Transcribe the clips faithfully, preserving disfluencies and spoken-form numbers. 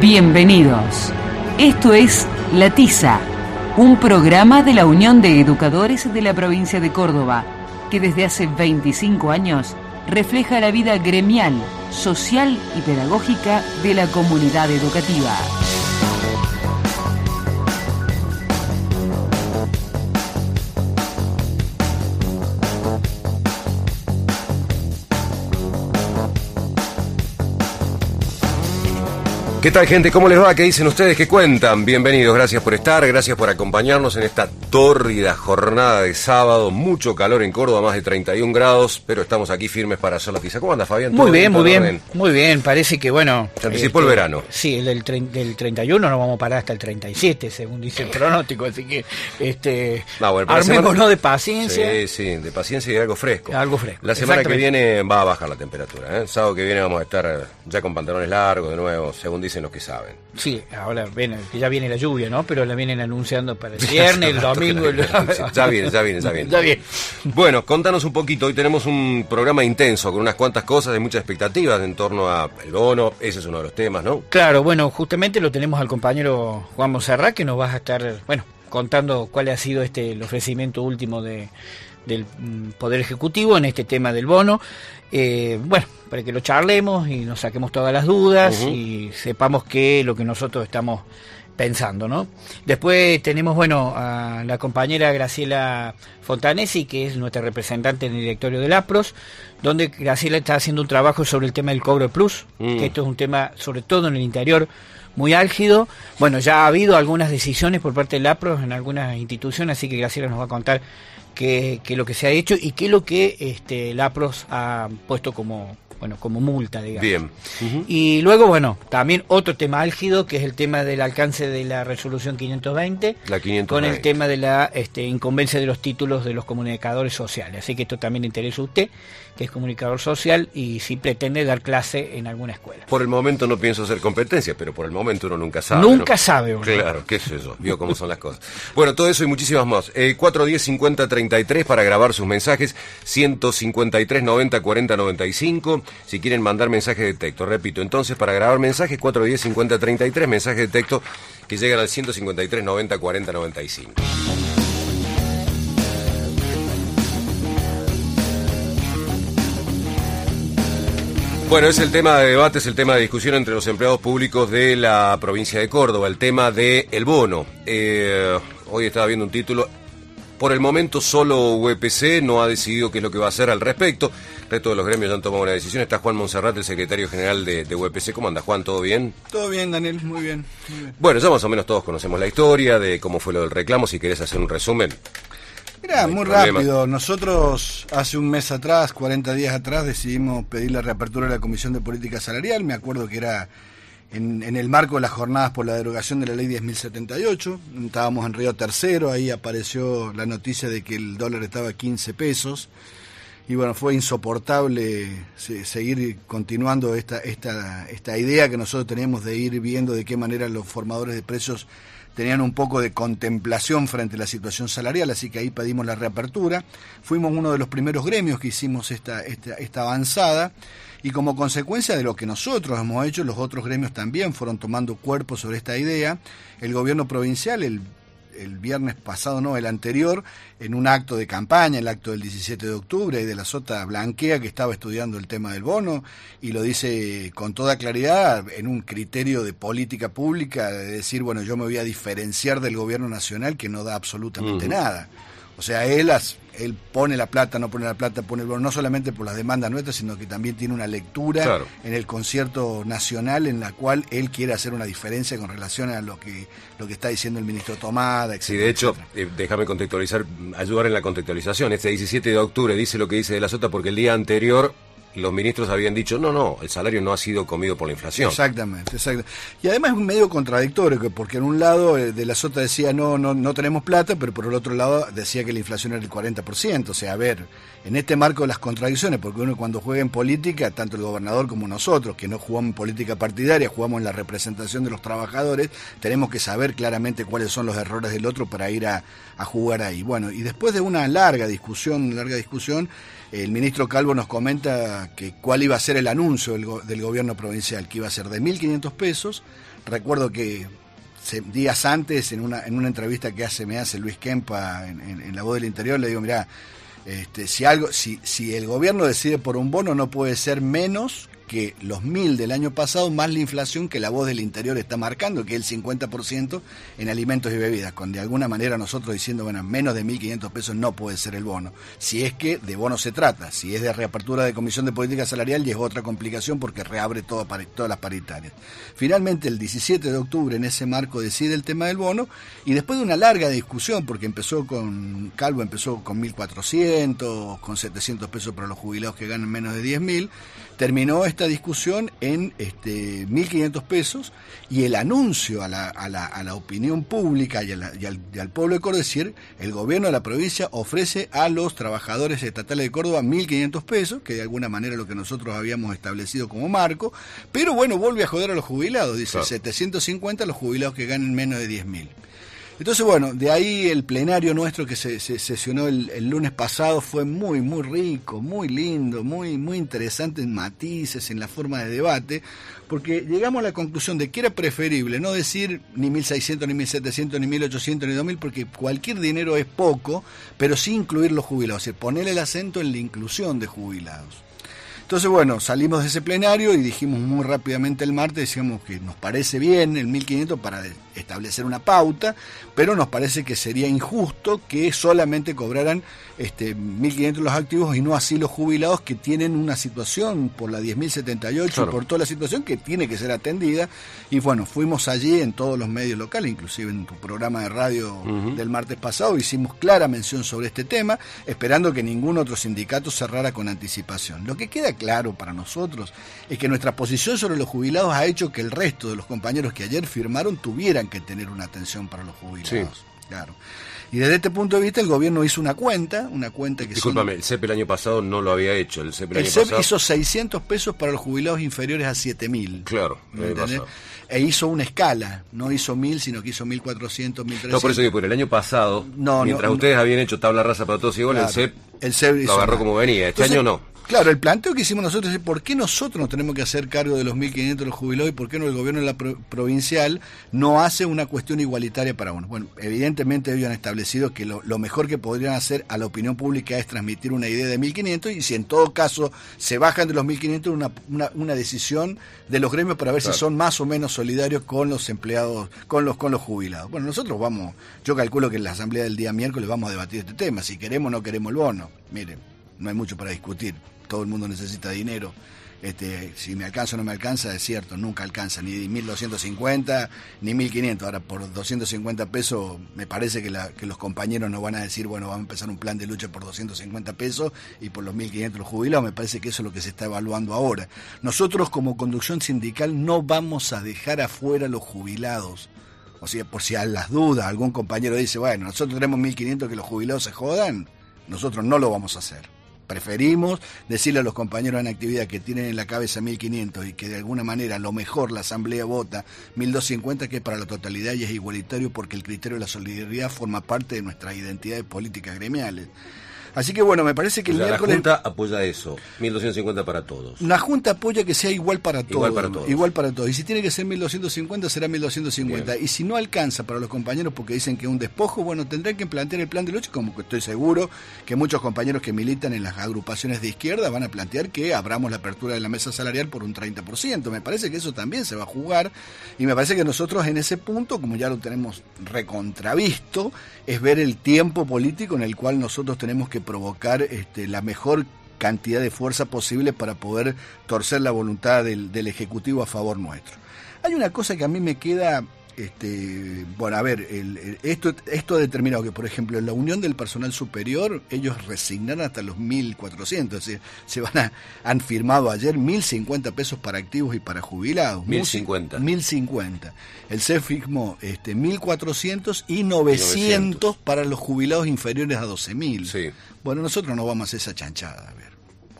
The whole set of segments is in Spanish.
Bienvenidos. Esto es La Tiza, un programa de la Unión de Educadores de la provincia de Córdoba, que desde hace veinticinco años refleja la vida gremial, social y pedagógica de la comunidad educativa. ¿Qué tal, gente? ¿Cómo les va? ¿Qué dicen ustedes? ¿Qué cuentan? Bienvenidos, gracias por estar, gracias por acompañarnos en esta tórrida jornada de sábado. Mucho calor en Córdoba, más de treinta y un grados, pero estamos aquí firmes para hacer la tiza. ¿Cómo anda, Fabián? Muy bien, muy bien, orden? muy bien. Parece que, bueno... Se anticipó este, el verano. Sí, el del, del treinta y uno nos vamos a parar hasta el treinta y siete, según dice el pronóstico, así que este no, bueno, armémonos semana... de paciencia. Sí, sí, de paciencia y algo fresco. Algo fresco. La semana que viene va a bajar la temperatura, ¿eh? El sábado que viene vamos a estar ya con pantalones largos de nuevo, según dicen los que saben. Sí, ahora ven, que ya viene la lluvia, ¿no? Pero la vienen anunciando para el viernes, el domingo. El... Ya viene, ya viene, ya viene. Ya viene. Bueno, contanos un poquito. Hoy tenemos un programa intenso con unas cuantas cosas, de muchas expectativas en torno al bono. Ese es uno de los temas, ¿no? Claro, bueno, justamente lo tenemos al compañero Juan Monserrat, que nos va a estar, bueno, contando cuál ha sido este el ofrecimiento último de del Poder Ejecutivo en este tema del bono. Eh, bueno, para que lo charlemos y nos saquemos todas las dudas uh-huh. y sepamos qué es lo que nosotros estamos pensando, ¿no? Después tenemos, bueno, a la compañera Graciela Fontanesi, que es nuestra representante en el directorio del APROS, donde Graciela está haciendo un trabajo sobre el tema del cobro plus, mm. que esto es un tema, sobre todo en el interior, muy álgido. Bueno, ya ha habido algunas decisiones por parte del APROS en algunas instituciones, así que Graciela nos va a contar qué es lo que se ha hecho y qué es lo que este, el APROS ha puesto como, bueno, como multa, digamos. Bien. Uh-huh. Y luego, bueno, también otro tema álgido, que es el tema del alcance de la resolución quinientos veinte, la quinientos veinte. Con el tema de la este, incumbencia de los títulos de los comunicadores sociales. Así que esto también le interesa a usted, que es comunicador social y si pretende dar clase en alguna escuela. Por el momento no pienso hacer competencia, pero por el momento uno nunca sabe. Nunca ¿no? sabe, boludo. Claro, qué sé yo, vio cómo son las cosas. Bueno, todo eso y muchísimas más. Eh, cuatro diez cincuenta treinta y tres para grabar sus mensajes, ciento cincuenta y tres noventa cuarenta noventa y cinco, si quieren mandar mensajes de texto. Repito, entonces, para grabar mensajes, cuatro diez cincuenta treinta y tres, mensajes de texto que llegan al ciento cincuenta y tres noventa cuarenta noventa y cinco. Bueno, es el tema de debate, es el tema de discusión entre los empleados públicos de la provincia de Córdoba, el tema del bono. Eh, hoy estaba viendo un título. Por el momento solo U E P C no ha decidido qué es lo que va a hacer al respecto. El resto de los gremios ya han tomado una decisión. Está Juan Monserrat, el secretario general de, de U E P C. ¿Cómo anda, Juan? ¿Todo bien? Todo bien, Daniel, muy bien, muy bien. Bueno, ya más o menos todos conocemos la historia de cómo fue lo del reclamo. Si querés hacer un resumen. Mira, no muy problema. Rápido. Nosotros hace un mes atrás, cuarenta días atrás, decidimos pedir la reapertura de la Comisión de Política Salarial. Me acuerdo que era en, en el marco de las jornadas por la derogación de la Ley diez mil setenta y ocho. Estábamos en Río Tercero, ahí apareció la noticia de que el dólar estaba a quince pesos. Y bueno, fue insoportable seguir continuando esta, esta, esta idea que nosotros teníamos de ir viendo de qué manera los formadores de precios tenían un poco de contemplación frente a la situación salarial, así que ahí pedimos la reapertura. Fuimos uno de los primeros gremios que hicimos esta, esta, esta avanzada, y como consecuencia de lo que nosotros hemos hecho, los otros gremios también fueron tomando cuerpo sobre esta idea. El gobierno provincial, el el viernes pasado, no, el anterior, en un acto de campaña, el acto del diecisiete de octubre, y de la Sota blanquea que estaba estudiando el tema del bono, y lo dice con toda claridad, en un criterio de política pública, de decir, bueno, yo me voy a diferenciar del gobierno nacional que no da absolutamente uh-huh. nada. O sea, él, él pone la plata, no pone la plata, pone el bono, no solamente por las demandas nuestras, sino que también tiene una lectura claro. en el concierto nacional en la cual él quiere hacer una diferencia con relación a lo que lo que está diciendo el ministro Tomada, etcétera. Sí, de hecho, eh, déjame contextualizar, ayudar en la contextualización. Este diecisiete de octubre dice lo que dice de la Sota porque el día anterior los ministros habían dicho, no, no, el salario no ha sido comido por la inflación. Exactamente, exacto. Y además es un medio contradictorio, porque en un lado de la Sota decía, no, no, no tenemos plata, pero por el otro lado decía que la inflación era el cuarenta por ciento. O sea, a ver, en este marco de las contradicciones, porque uno cuando juega en política, tanto el gobernador como nosotros, que no jugamos en política partidaria, jugamos en la representación de los trabajadores, tenemos que saber claramente cuáles son los errores del otro para ir a, a jugar ahí. Bueno, y después de una larga discusión, larga discusión, el ministro Calvo nos comenta que cuál iba a ser el anuncio del, go- del gobierno provincial, que iba a ser de mil quinientos pesos, recuerdo que se, días antes, en una, en una entrevista que hace, me hace Luis Kempa en, en, en La Voz del Interior, le digo, mirá, este, si, algo, si, si el gobierno decide por un bono, no puede ser menos que los mil del año pasado, más la inflación que La Voz del Interior está marcando, que es el cincuenta por ciento en alimentos y bebidas, con de alguna manera nosotros diciendo, bueno, menos de mil quinientos pesos no puede ser el bono, si es que de bono se trata. Si es de reapertura de Comisión de Política Salarial, llegó otra complicación porque reabre todo, todas las paritarias. Finalmente, el diecisiete de octubre, en ese marco, decide el tema del bono, y después de una larga discusión, porque empezó con, Calvo empezó con mil cuatrocientos, con setecientos pesos para los jubilados que ganan menos de diez mil, terminó esta discusión en este, mil quinientos pesos, y el anuncio a la, a la, a la opinión pública y, a la, y, al, y al pueblo de Córdoba, es decir, el gobierno de la provincia ofrece a los trabajadores estatales de Córdoba mil quinientos pesos, que de alguna manera es lo que nosotros habíamos establecido como marco, pero bueno, vuelve a joder a los jubilados, dice, claro, setecientos cincuenta a los jubilados que ganen menos de diez mil. Entonces, bueno, de ahí el plenario nuestro que se, se sesionó el, el lunes pasado fue muy, muy rico, muy lindo, muy, muy interesante en matices, en la forma de debate, porque llegamos a la conclusión de que era preferible no decir ni mil seiscientos, ni mil setecientos, ni mil ochocientos, ni dos mil, porque cualquier dinero es poco, pero sí incluir los jubilados, es decir, poner el acento en la inclusión de jubilados. Entonces, bueno, salimos de ese plenario y dijimos muy rápidamente el martes, decíamos que nos parece bien el mil quinientos para establecer una pauta, pero nos parece que sería injusto que solamente cobraran este, mil quinientos los activos y no así los jubilados, que tienen una situación por la diez mil setenta y ocho, claro, y por toda la situación que tiene que ser atendida. Y bueno, fuimos allí en todos los medios locales, inclusive en tu programa de radio uh-huh. del martes pasado, hicimos clara mención sobre este tema, esperando que ningún otro sindicato cerrara con anticipación. Lo que queda claro para nosotros es que nuestra posición sobre los jubilados ha hecho que el resto de los compañeros que ayer firmaron tuvieran que tener una atención para los jubilados. Sí. Claro. Y desde este punto de vista el gobierno hizo una cuenta, una cuenta que Discúlpame, son... el C E P el año pasado no lo había hecho. El C E P el, el año C E P pasado... hizo seiscientos pesos para los jubilados inferiores a siete mil. Claro, el año pasado. E hizo una escala, no hizo mil, sino que hizo mil cuatrocientos, mil trescientos. No, por eso digo, por el año pasado, no, mientras no, ustedes no. habían hecho tabla rasa para todos igual, claro, el C E P, el C E P lo agarró como venía. Este Entonces, año no. Claro, el planteo que hicimos nosotros es por qué nosotros nos tenemos que hacer cargo de los mil quinientos de los jubilados y por qué no el gobierno de la pro- provincial no hace una cuestión igualitaria para uno. Bueno, evidentemente ellos han establecido que lo, lo mejor que podrían hacer a la opinión pública es transmitir una idea de mil quinientos, y si en todo caso se bajan de los mil quinientos, una, una, una decisión de los gremios para ver claro. si son más o menos solidarios con los empleados, con los, con los jubilados. Bueno, nosotros vamos, yo calculo que en la asamblea del día miércoles vamos a debatir este tema, si queremos o no queremos el bono. Miren, no hay mucho para discutir. Todo el mundo necesita dinero. Este, si me alcanza o no me alcanza, es cierto, nunca alcanza, ni mil doscientos cincuenta, ni mil quinientos. Ahora, por doscientos cincuenta pesos, me parece que, la, que los compañeros nos van a decir, bueno, vamos a empezar un plan de lucha por doscientos cincuenta pesos y por los mil quinientos los jubilados. Me parece que eso es lo que se está evaluando ahora. Nosotros, como conducción sindical, no vamos a dejar afuera a los jubilados. O sea, por si a las dudas algún compañero dice, bueno, nosotros tenemos mil quinientos, que los jubilados se jodan, nosotros no lo vamos a hacer. Preferimos decirle a los compañeros en actividad que tienen en la cabeza mil quinientos y que de alguna manera a lo mejor la asamblea vota mil doscientos cincuenta, que es para la totalidad y es igualitario, porque el criterio de la solidaridad forma parte de nuestras identidades políticas gremiales. Así que bueno, me parece que el o sea, miércoles... la Junta apoya eso, mil doscientos cincuenta para todos. La Junta apoya que sea igual para todos. Igual para todos. Igual para todos. Y si tiene que ser mil doscientos cincuenta, será mil doscientos cincuenta. Bien. Y si no alcanza para los compañeros porque dicen que es un despojo, bueno, tendrán que plantear el plan de lucha, como que estoy seguro que muchos compañeros que militan en las agrupaciones de izquierda van a plantear que abramos la apertura de la mesa salarial por un treinta por ciento. Me parece que eso también se va a jugar, y me parece que nosotros en ese punto, como ya lo tenemos recontravisto, es ver el tiempo político en el cual nosotros tenemos que provocar este, la mejor cantidad de fuerza posible para poder torcer la voluntad del, del Ejecutivo a favor nuestro. Hay una cosa que a mí me queda, este, bueno, a ver, el, el, esto, esto ha determinado que, por ejemplo, en la Unión del Personal Superior, ellos resignaron hasta los mil cuatrocientos, es decir, se van a, han firmado ayer mil cincuenta pesos para activos y para jubilados. mil cincuenta. mil cincuenta. El C E F firmó este, mil cuatrocientos y novecientos para los jubilados inferiores a doce mil. Sí. Bueno, nosotros no vamos a hacer esa chanchada, a ver.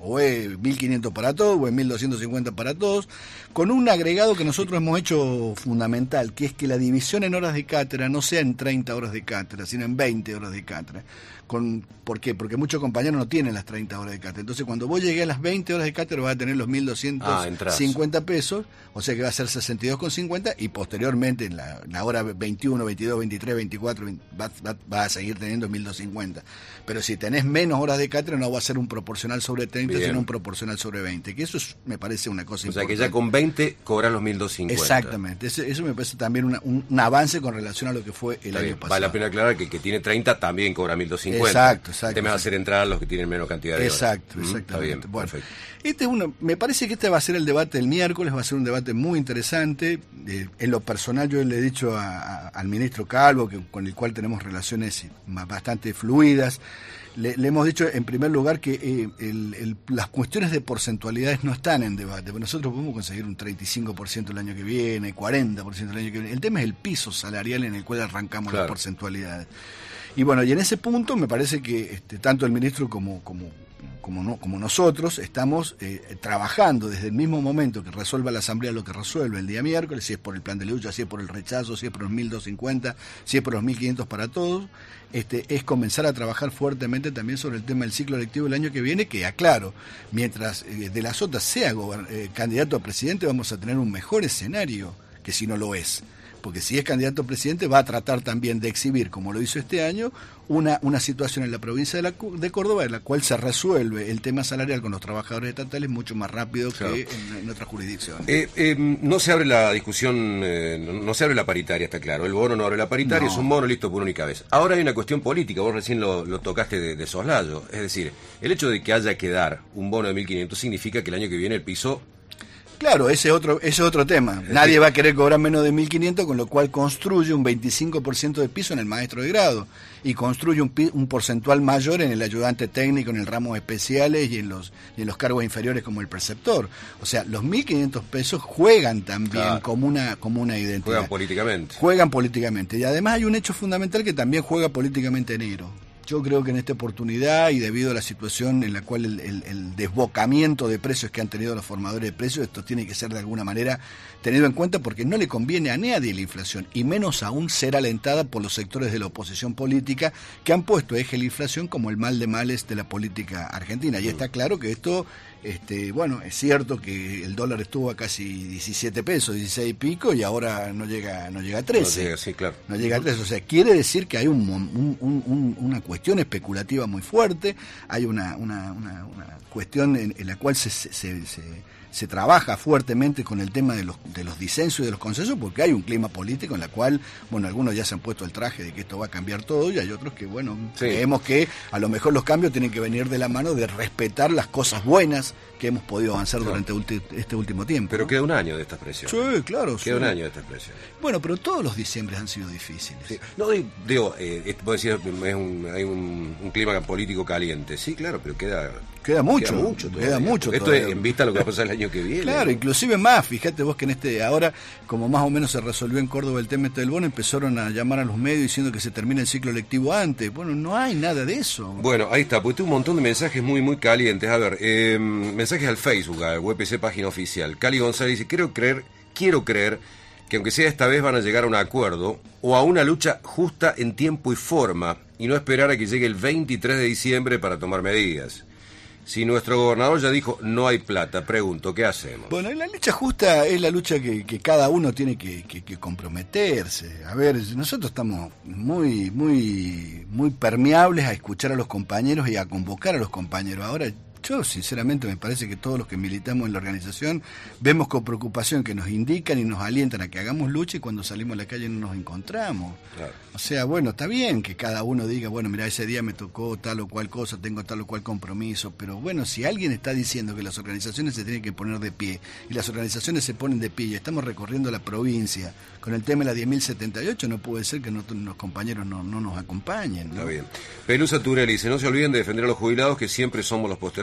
o es mil quinientos para todos, o es mil doscientos cincuenta para todos, con un agregado que nosotros hemos hecho fundamental, que es que la división en horas de cátedra no sea en treinta horas de cátedra, sino en veinte horas de cátedra. Con, ¿Por qué? Porque muchos compañeros no tienen las treinta horas de cátedra. Entonces, cuando vos llegues a las veinte horas de cátedra, vas a tener los mil doscientos cincuenta ah, pesos, o sea que va a ser sesenta y dos con cincuenta, y posteriormente, en la, la hora veintiuno, veintidós, veintitrés, veinticuatro, vas va, va a seguir teniendo mil doscientos cincuenta. Pero si tenés menos horas de cátedra, no va a ser un proporcional sobre treinta, Bien. sino un proporcional sobre veinte, que eso es, me parece una cosa o importante. O sea que ya con veinte cobras los mil doscientos cincuenta. Exactamente, eso, eso me parece también una, un, un avance con relación a lo que fue el Está año bien. pasado. Vale la pena aclarar que el que tiene treinta también cobra mil doscientos cincuenta. Exacto, exacto. El tema es hacer entrar a los que tienen menos cantidad de Exacto, horas. exactamente. Está bien, bueno, perfecto. Este uno, me parece que este va a ser el debate del miércoles, va a ser un debate muy interesante. Eh, en lo personal yo le he dicho a, a, al ministro Calvo, que, con el cual tenemos relaciones bastante fluidas, le, le hemos dicho en primer lugar que eh, el, el, las cuestiones de porcentualidades no están en debate. Nosotros podemos conseguir un treinta y cinco por ciento el año que viene, cuarenta por ciento el año que viene. El tema es el piso salarial en el cual arrancamos claro. las porcentualidades. Y bueno, y en ese punto me parece que este, tanto el ministro como, como, como, no, como nosotros estamos eh, trabajando desde el mismo momento que resuelva la Asamblea lo que resuelve el día miércoles, si es por el plan de lucha, si es por el rechazo, si es por los mil doscientos cincuenta, si es por los mil quinientos para todos, este, es comenzar a trabajar fuertemente también sobre el tema del ciclo electivo el año que viene, que aclaro, mientras eh, De la Sota sea eh, candidato a presidente vamos a tener un mejor escenario que si no lo es. Porque si es candidato a presidente va a tratar también de exhibir, como lo hizo este año, una, una situación en la provincia de, la, de Córdoba en la cual se resuelve el tema salarial con los trabajadores estatales mucho más rápido claro. que en, en otras jurisdicciones. Eh, eh, no se abre la discusión, eh, no, no se abre la paritaria, está claro. El bono no abre la paritaria, no. es un bono listo por única vez. Ahora hay una cuestión política, vos recién lo, lo tocaste de, de soslayo. Es decir, el hecho de que haya que dar un bono de mil quinientos significa que el año que viene el piso... Claro, ese es otro, ese es otro tema. Nadie va a querer cobrar menos de mil quinientos, con lo cual construye un veinticinco por ciento de piso en el maestro de grado y construye un, un porcentual mayor en el ayudante técnico, en el ramos especiales y en los y en los cargos inferiores como el preceptor. O sea, los mil quinientos pesos juegan también claro. como una como una identidad. Juegan políticamente. Juegan políticamente. Y además hay un hecho fundamental que también juega políticamente negro. Yo creo que en esta oportunidad y debido a la situación en la cual el, el, el desbocamiento de precios que han tenido los formadores de precios, esto tiene que ser de alguna manera tenido en cuenta porque no le conviene a nadie la inflación y menos aún ser alentada por los sectores de la oposición política que han puesto eje la inflación como el mal de males de la política argentina. Y está claro que esto, este, bueno, es cierto que el dólar estuvo a casi diecisiete pesos, dieciséis y pico y ahora no llega, no llega a trece. No llega, sí, claro. No llega a trece. O sea, quiere decir que hay un, un, un, un, una cuestión especulativa muy fuerte, hay una, una, una, una cuestión en, en la cual se, se, se, se trabaja fuertemente con el tema de los, de los disensos y de los consensos, porque hay un clima político en el cual, bueno, algunos ya se han puesto el traje de que esto va a cambiar todo y hay otros que, bueno, sí. creemos que a lo mejor los cambios tienen que venir de la mano de respetar las cosas buenas que hemos podido avanzar claro. durante ulti, este último tiempo. Pero ¿no? queda un año de esta expresión. Sí, claro. Queda sí. un año de esta expresión. Bueno, pero todos los diciembres han sido difíciles. Sí. No, digo, eh, vos decías, es un, hay un, un clima político caliente. Sí, claro, pero queda... Queda mucho, queda mucho, queda mucho Esto todavía. es en vista a lo que va a pasar el año que viene. Claro, ¿no? inclusive más, fíjate vos que en este, ahora, como más o menos se resolvió en Córdoba el tema este del bono, empezaron a llamar a los medios diciendo que se termina el ciclo lectivo antes. Bueno, no hay nada de eso. Bueno, ahí está, pues tuve un montón de mensajes muy, muy calientes. A ver, eh, mensajes al Facebook, al W P C página oficial. Cali González dice, quiero creer, quiero creer que aunque sea esta vez van a llegar a un acuerdo o a una lucha justa en tiempo y forma y no esperar a que llegue el veintitrés de diciembre para tomar medidas. Si nuestro gobernador ya dijo no hay plata, pregunto, ¿qué hacemos? Bueno, la lucha justa es la lucha que, que cada uno tiene que, que, que comprometerse. A ver, nosotros estamos muy, muy, muy permeables a escuchar a los compañeros y a convocar a los compañeros. Ahora, yo sinceramente me parece que todos los que militamos en la organización vemos con preocupación que nos indican y nos alientan a que hagamos lucha y cuando salimos a la calle no nos encontramos. Claro. O sea, bueno, está bien que cada uno diga, bueno, mira, ese día me tocó tal o cual cosa, tengo tal o cual compromiso, pero bueno, si alguien está diciendo que las organizaciones se tienen que poner de pie y las organizaciones se ponen de pie y estamos recorriendo la provincia con el tema de la diez mil setenta y ocho, no puede ser que no, los compañeros no, no nos acompañen, ¿no? Está bien. Pelusa Turelli dice, no se olviden de defender a los jubilados que siempre somos los postergados.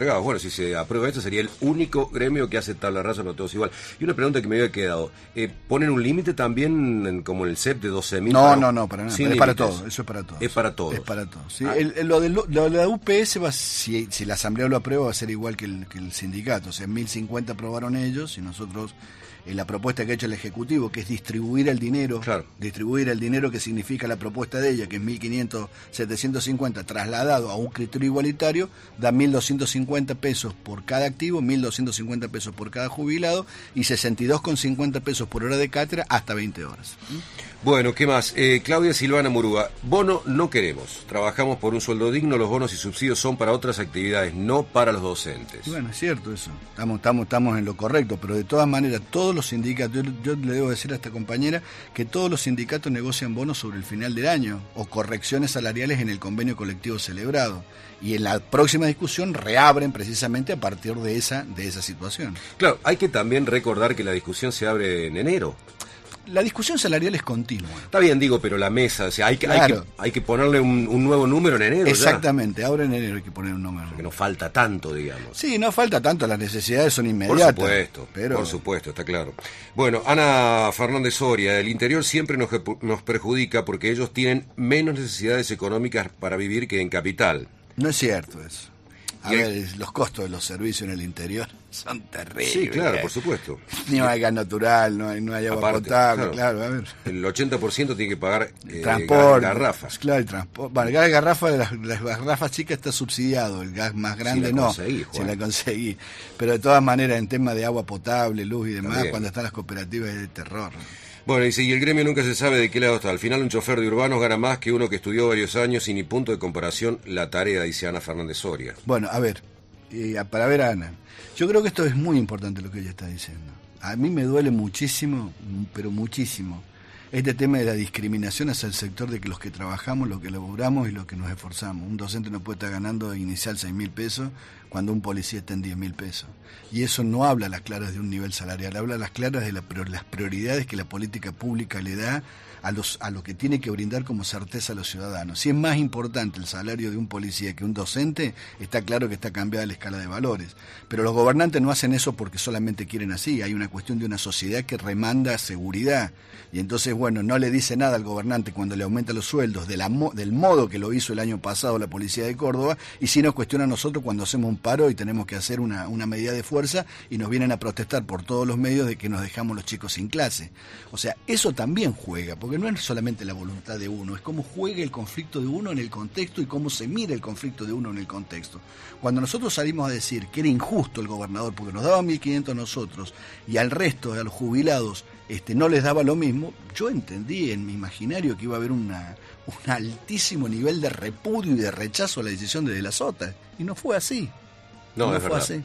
postergados. Bueno, si se aprueba esto, sería el único gremio que hace tabla rasa para todos igual. Y una pregunta que me había quedado, eh, ¿ponen un límite también en, como en el C E P de doce mil? No, para, no, no, para nada. Es para todos, eso es para todos. Es para todos. Es para todos. ¿Sí? Ah. El, el, lo, de, lo de la U P S, va, si, si la Asamblea lo aprueba, va a ser igual que el, que el sindicato. O sea, mil cincuenta aprobaron ellos y nosotros... en la propuesta que ha hecho el Ejecutivo, que es distribuir el dinero, claro. distribuir el dinero que significa la propuesta de ella, que es mil quinientos, setecientos cincuenta, trasladado a un criterio igualitario, da mil doscientos cincuenta pesos por cada activo, mil doscientos cincuenta pesos por cada jubilado y sesenta y dos con cincuenta pesos por hora de cátedra hasta veinte horas. Bueno, ¿qué más? Eh, Claudia Silvana Murúa, bono no queremos, trabajamos por un sueldo digno, los bonos y subsidios son para otras actividades, no para los docentes. Bueno, es cierto eso, estamos, estamos, estamos en lo correcto, pero de todas maneras todos los sindicatos, yo, yo le debo decir a esta compañera que todos los sindicatos negocian bonos sobre el final del año o correcciones salariales en el convenio colectivo celebrado y en la próxima discusión reabren precisamente a partir de esa, de esa situación. Claro, hay que también recordar que la discusión se abre en enero. La discusión salarial es continua. Está bien, digo, pero la mesa, o sea, hay que, claro. hay que, hay que ponerle un, un nuevo número en enero. Exactamente, ya. Ahora en enero hay que poner un número. Porque no falta tanto, digamos. Sí, no falta tanto, las necesidades son inmediatas. Por supuesto, pero... por supuesto, está claro. Bueno, Ana Fernández Soria, el interior siempre nos, nos perjudica porque ellos tienen menos necesidades económicas para vivir que en capital. No es cierto eso. A y ver, el... los costos de los servicios en el interior son terribles. Sí, claro, por supuesto. No hay gas natural, no hay, no hay agua Aparte, potable, claro, claro, a ver. El ochenta por ciento tiene que pagar eh, transporte, gas de garrafas. Claro, el transporte. Bueno, el gas de garrafa, las, las garrafas chicas está subsidiado, el gas más grande si la no. Conseguí, si la conseguí. Pero de todas maneras, en tema de agua potable, luz y demás, también. Cuando están las cooperativas es de terror. Bueno, dice, y el gremio nunca se sabe de qué lado está. Al final un chofer de urbanos gana más que uno que estudió varios años y ni punto de comparación la tarea, dice Ana Fernández Soria. Bueno, a ver, eh, para ver a Ana, yo creo que esto es muy importante lo que ella está diciendo. A mí me duele muchísimo, pero muchísimo, este tema de la discriminación hacia el sector de que los que trabajamos, los que laburamos y los que nos esforzamos. Un docente no puede estar ganando inicial seis mil pesos cuando un policía está en diez mil pesos. Y eso no habla a las claras de un nivel salarial, habla a las claras de la, las prioridades que la política pública le da a, los, a lo que tiene que brindar como certeza a los ciudadanos. Si es más importante el salario de un policía que un docente, está claro que está cambiada la escala de valores. Pero los gobernantes no hacen eso porque solamente quieren así. Hay una cuestión de una sociedad que remanda seguridad. Y entonces, bueno, no le dice nada al gobernante cuando le aumenta los sueldos de la, del modo que lo hizo el año pasado la policía de Córdoba, y sí nos cuestiona a nosotros cuando hacemos un paro y tenemos que hacer una, una medida de fuerza y nos vienen a protestar por todos los medios de que nos dejamos los chicos sin clase. O sea, eso también juega, porque no es solamente la voluntad de uno, es cómo juega el conflicto de uno en el contexto y cómo se mira el conflicto de uno en el contexto. Cuando nosotros salimos a decir que era injusto el gobernador porque nos daba mil quinientos a nosotros y al resto, a los jubilados, este, no les daba lo mismo, yo entendí en mi imaginario que iba a haber una, un altísimo nivel de repudio y de rechazo a la decisión de De la Sota, y no fue así. No, no es fue verdad. así.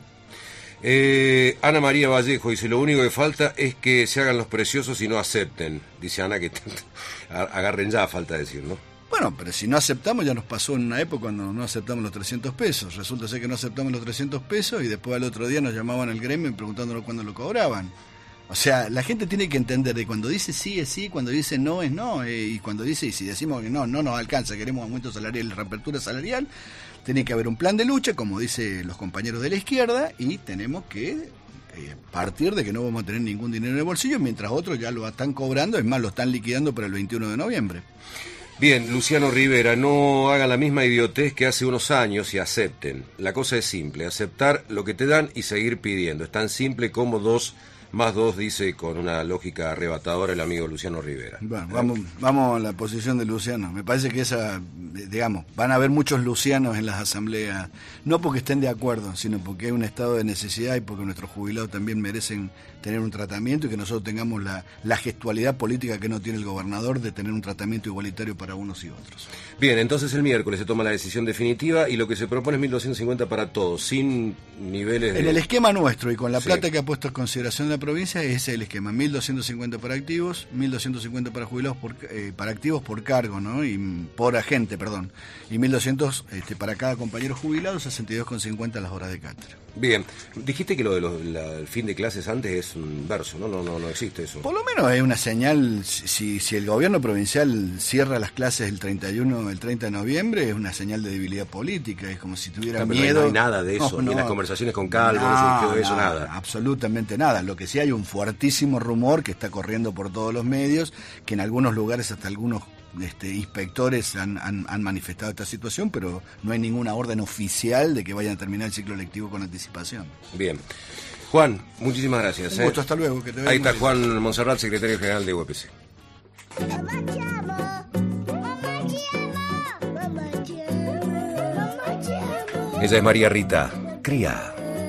Eh, Ana María Vallejo dice, lo único que falta es que se hagan los preciosos y no acepten. Dice Ana que agarren ya, falta decir, ¿no? Bueno, pero si no aceptamos, ya nos pasó en una época cuando no aceptamos los trescientos pesos. Resulta ser que no aceptamos los trescientos pesos y después al otro día nos llamaban al gremio preguntándonos cuándo lo cobraban. O sea, la gente tiene que entender de cuando dice sí es sí, cuando dice no es no, eh, y cuando dice, y si decimos que no, no nos alcanza, queremos aumento salarial, reapertura salarial, tiene que haber un plan de lucha, como dicen los compañeros de la izquierda, y tenemos que eh, partir de que no vamos a tener ningún dinero en el bolsillo, mientras otros ya lo están cobrando, es más, lo están liquidando para el veintiuno de noviembre. Bien, Luciano Rivera, no hagan la misma idiotez que hace unos años y acepten. La cosa es simple, aceptar lo que te dan y seguir pidiendo. Es tan simple como dos más dos, dice con una lógica arrebatadora el amigo Luciano Rivera. Bueno, vamos, vamos a la posición de Luciano. Me parece que esa, digamos, van a haber muchos Lucianos en las asambleas, no porque estén de acuerdo, sino porque hay un estado de necesidad y porque nuestros jubilados también merecen tener un tratamiento y que nosotros tengamos la, la gestualidad política que no tiene el gobernador de tener un tratamiento igualitario para unos y otros. Bien, entonces el miércoles se toma la decisión definitiva y lo que se propone es mil doscientos cincuenta para todos, sin niveles de... En el esquema nuestro y con la sí. plata que ha puesto en consideración la provincia, ese es el esquema, mil doscientos cincuenta para activos, mil doscientos cincuenta para jubilados por, eh, para activos por cargo, ¿no? Y por agente, perdón, y mil doscientos este, para cada compañero jubilado, sesenta y dos con cincuenta las horas de cátedra. Bien, dijiste que lo del fin de clases antes es un verso, ¿no? No, no, no existe eso. Por lo menos es una señal, si, si el gobierno provincial cierra las clases el treinta y uno, el treinta de noviembre, es una señal de debilidad política, es como si tuviera no, miedo. No hay nada de eso, no, ni no. en las conversaciones con Calvo, no, no surgió eso, nada, nada. Absolutamente nada. Lo que sí hay un fuertísimo rumor que está corriendo por todos los medios, que en algunos lugares hasta algunos Este, inspectores han, han, han manifestado esta situación, pero no hay ninguna orden oficial de que vayan a terminar el ciclo lectivo con anticipación. Bien. Juan, muchísimas gracias. Un gusto, ¿eh? Hasta luego. Que te Ahí está Juan Monserrat, secretario general de U E P C. Ella es María Rita, cría.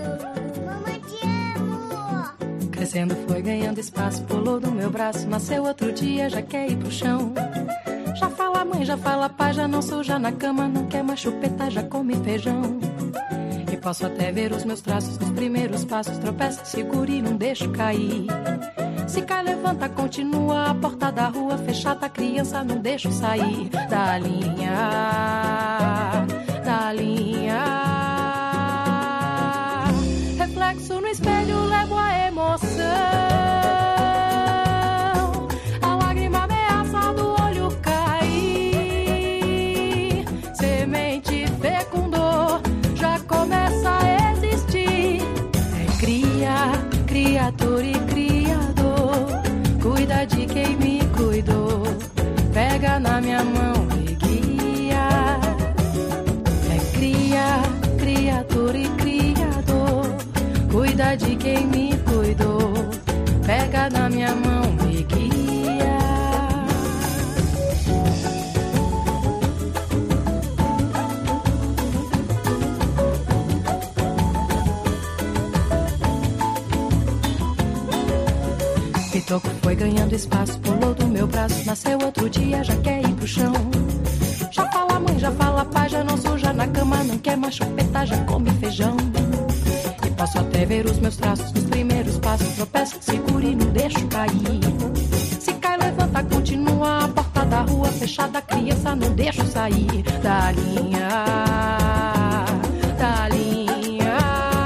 Crescendo foi ganhando espaço, pulou do meu braço, nasceu outro dia, já quer ir pro chão. Já fala mãe, já fala pai, já não suja na cama, não quer mais chupeta, já come feijão. E posso até ver os meus traços nos primeiros passos, tropeça, segura e não deixo cair. Se cai, levanta, continua, a porta da rua fechada, a criança não deixo sair da linha, da linha. Reflexo no espelho, levo a emoção. A lágrima ameaça do olho cair. Semente fecundou, já começa a existir. É cria, criatura e criador. Cuida de quem me cuidou. Pega na minha mão e guia. É cria, criatura e criador. Cuida de quem me cuidou, pega na minha mão e guia. Pitoco foi ganhando espaço, pulou do meu braço, nasceu outro dia, já quer ir pro chão. Já fala mãe, já fala pai, já não suja na cama, não quer mais chupeta, já come feijão. Posso até ver os meus traços nos primeiros passos, tropeço, seguro e não deixo cair. Se cai, levanta, continua, a porta da rua fechada, a criança não deixo sair da linha, da linha.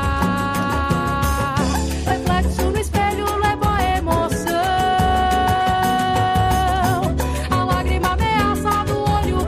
Reflexo no espelho, levo a emoção. A lágrima ameaça do olho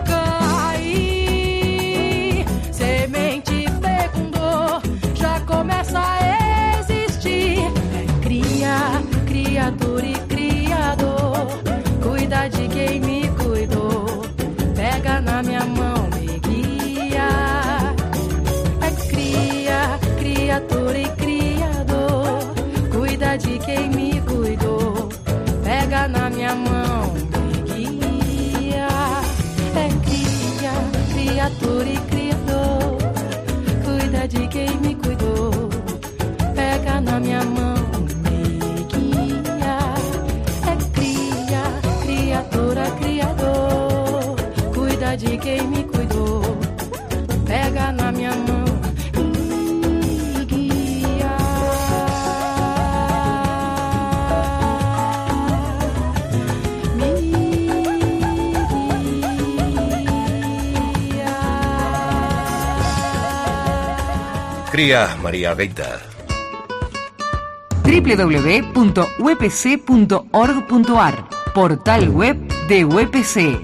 cair. Semente fecundou, já começa a existir. É cria, criatura e criador. Cuida de quem me cuidou. Pega na minha mão e guia. É cria, criatura e criador. Cuida de quem me cuidou. Pega na minha mão e guia. É cria, criatura e criador. Cuida de quem me cuidou. Pega na minha mão e guia. É cria, criatura, criador. Cuida de quem me cuidou. Pega na minha mão e guia. Me guia. Cría, María Rita. doble u doble u doble u punto u e p c punto org punto a r, portal web de U E P C.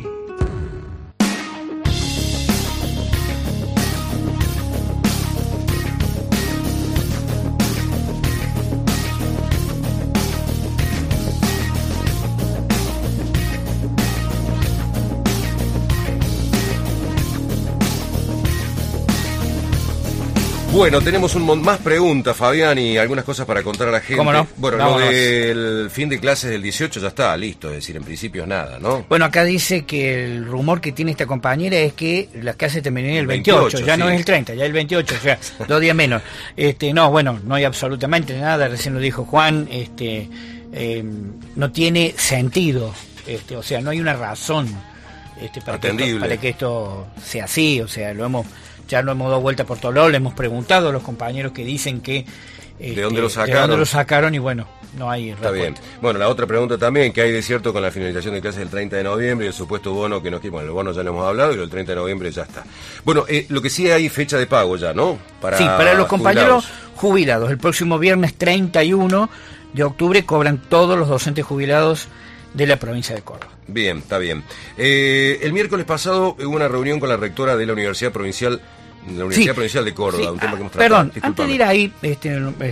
Bueno, tenemos un mon- más preguntas, Fabián, y algunas cosas para contar a la gente. ¿Cómo no? Bueno, Vámonos. lo del fin de clases del dieciocho ya está listo, es decir, en principio es nada, ¿no? Bueno, acá dice que el rumor que tiene esta compañera es que las clases terminarían el veintiocho, veintiocho, ya sí. no es el treinta, ya el veintiocho, o sea, dos días menos. Este, no, bueno, no hay absolutamente nada, recién lo dijo Juan, este, eh, no tiene sentido, este, o sea, no hay una razón este, para, que esto, Atendible. para que esto sea así, o sea, lo hemos, ya lo hemos dado vuelta por todos lados, le hemos preguntado a los compañeros que dicen que ¿De este, dónde lo sacaron? De dónde lo sacaron y bueno, no hay Está respuesta. bien. Bueno, la otra pregunta también, ¿qué hay de cierto con la finalización de clases del treinta de noviembre y el supuesto bono que nos quiere? Bueno, el bono ya lo hemos hablado y el treinta de noviembre ya está. Bueno, eh, lo que sí hay fecha de pago ya, ¿no? Para sí, para los compañeros jubilados. jubilados. El próximo viernes treinta y uno de octubre cobran todos los docentes jubilados de la provincia de Córdoba. Bien, está bien. Eh, el miércoles pasado hubo una reunión con la rectora de la Universidad Provincial la Universidad sí, Provincial de Córdoba, sí. un tema que hemos tratado. Perdón, Disculpame. antes de ir ahí, este, eh,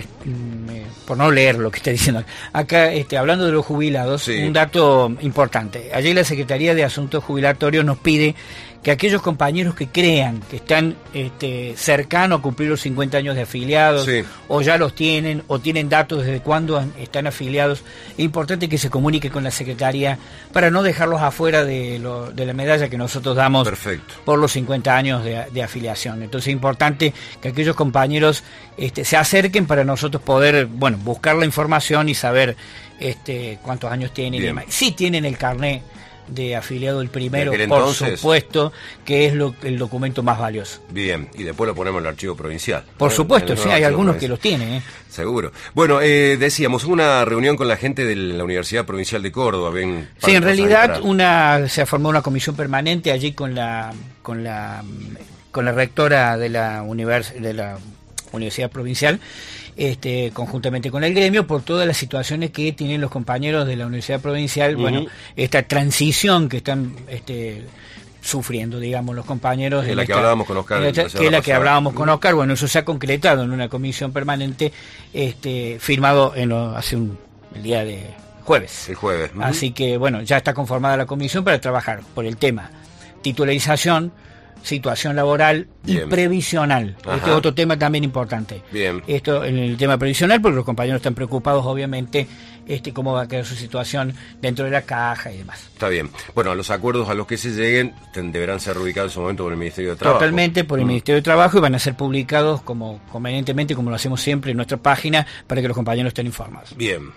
por no leer lo que está diciendo, acá este, hablando de los jubilados, sí. un dato importante. Ayer la Secretaría de Asuntos Jubilatorios nos pide que aquellos compañeros que crean que están este, cercanos a cumplir los cincuenta años de afiliados, sí. o ya los tienen, o tienen datos desde cuándo están afiliados, es importante que se comunique con la Secretaría para no dejarlos afuera de, lo, de la medalla que nosotros damos Perfecto. por los cincuenta años de, de afiliación. Entonces es importante que aquellos compañeros este, se acerquen para nosotros poder, bueno, buscar la información y saber este, cuántos años tienen. Bien. Y demás. Sí tienen el carnet de afiliado el primero, por entonces, supuesto, que es lo, el documento más valioso. Bien, y después lo ponemos en el archivo provincial. Por supuesto, sí, hay algunos que los tienen. ¿eh? Seguro. Bueno, eh, decíamos, una reunión con la gente de la Universidad Provincial de Córdoba. Ven, sí, en realidad una se formó una comisión permanente allí con la con la con la rectora de la univers, de la Universidad Provincial. Este, conjuntamente con el gremio, por todas las situaciones que tienen los compañeros de la Universidad Provincial, uh-huh. bueno, esta transición que están este, sufriendo, digamos, los compañeros. Que es la esta, que hablábamos con Oscar. Esta, que es la que hablábamos con Oscar, bueno, eso se ha concretado en una comisión permanente, este, firmado en lo, hace un el día de jueves. El jueves. Uh-huh. Así que, bueno, ya está conformada la comisión para trabajar por el tema titularización, situación laboral Bien. y previsional. Ajá. Este es otro tema también importante. Bien. Esto en el tema previsional, porque los compañeros están preocupados, obviamente, este cómo va a quedar su situación dentro de la caja y demás. Está bien. Bueno, los acuerdos a los que se lleguen deberán ser reubicados en su momento por el Ministerio de Trabajo. Totalmente, por el mm. Ministerio de Trabajo, y van a ser publicados como convenientemente, como lo hacemos siempre en nuestra página, para que los compañeros estén informados. Bien.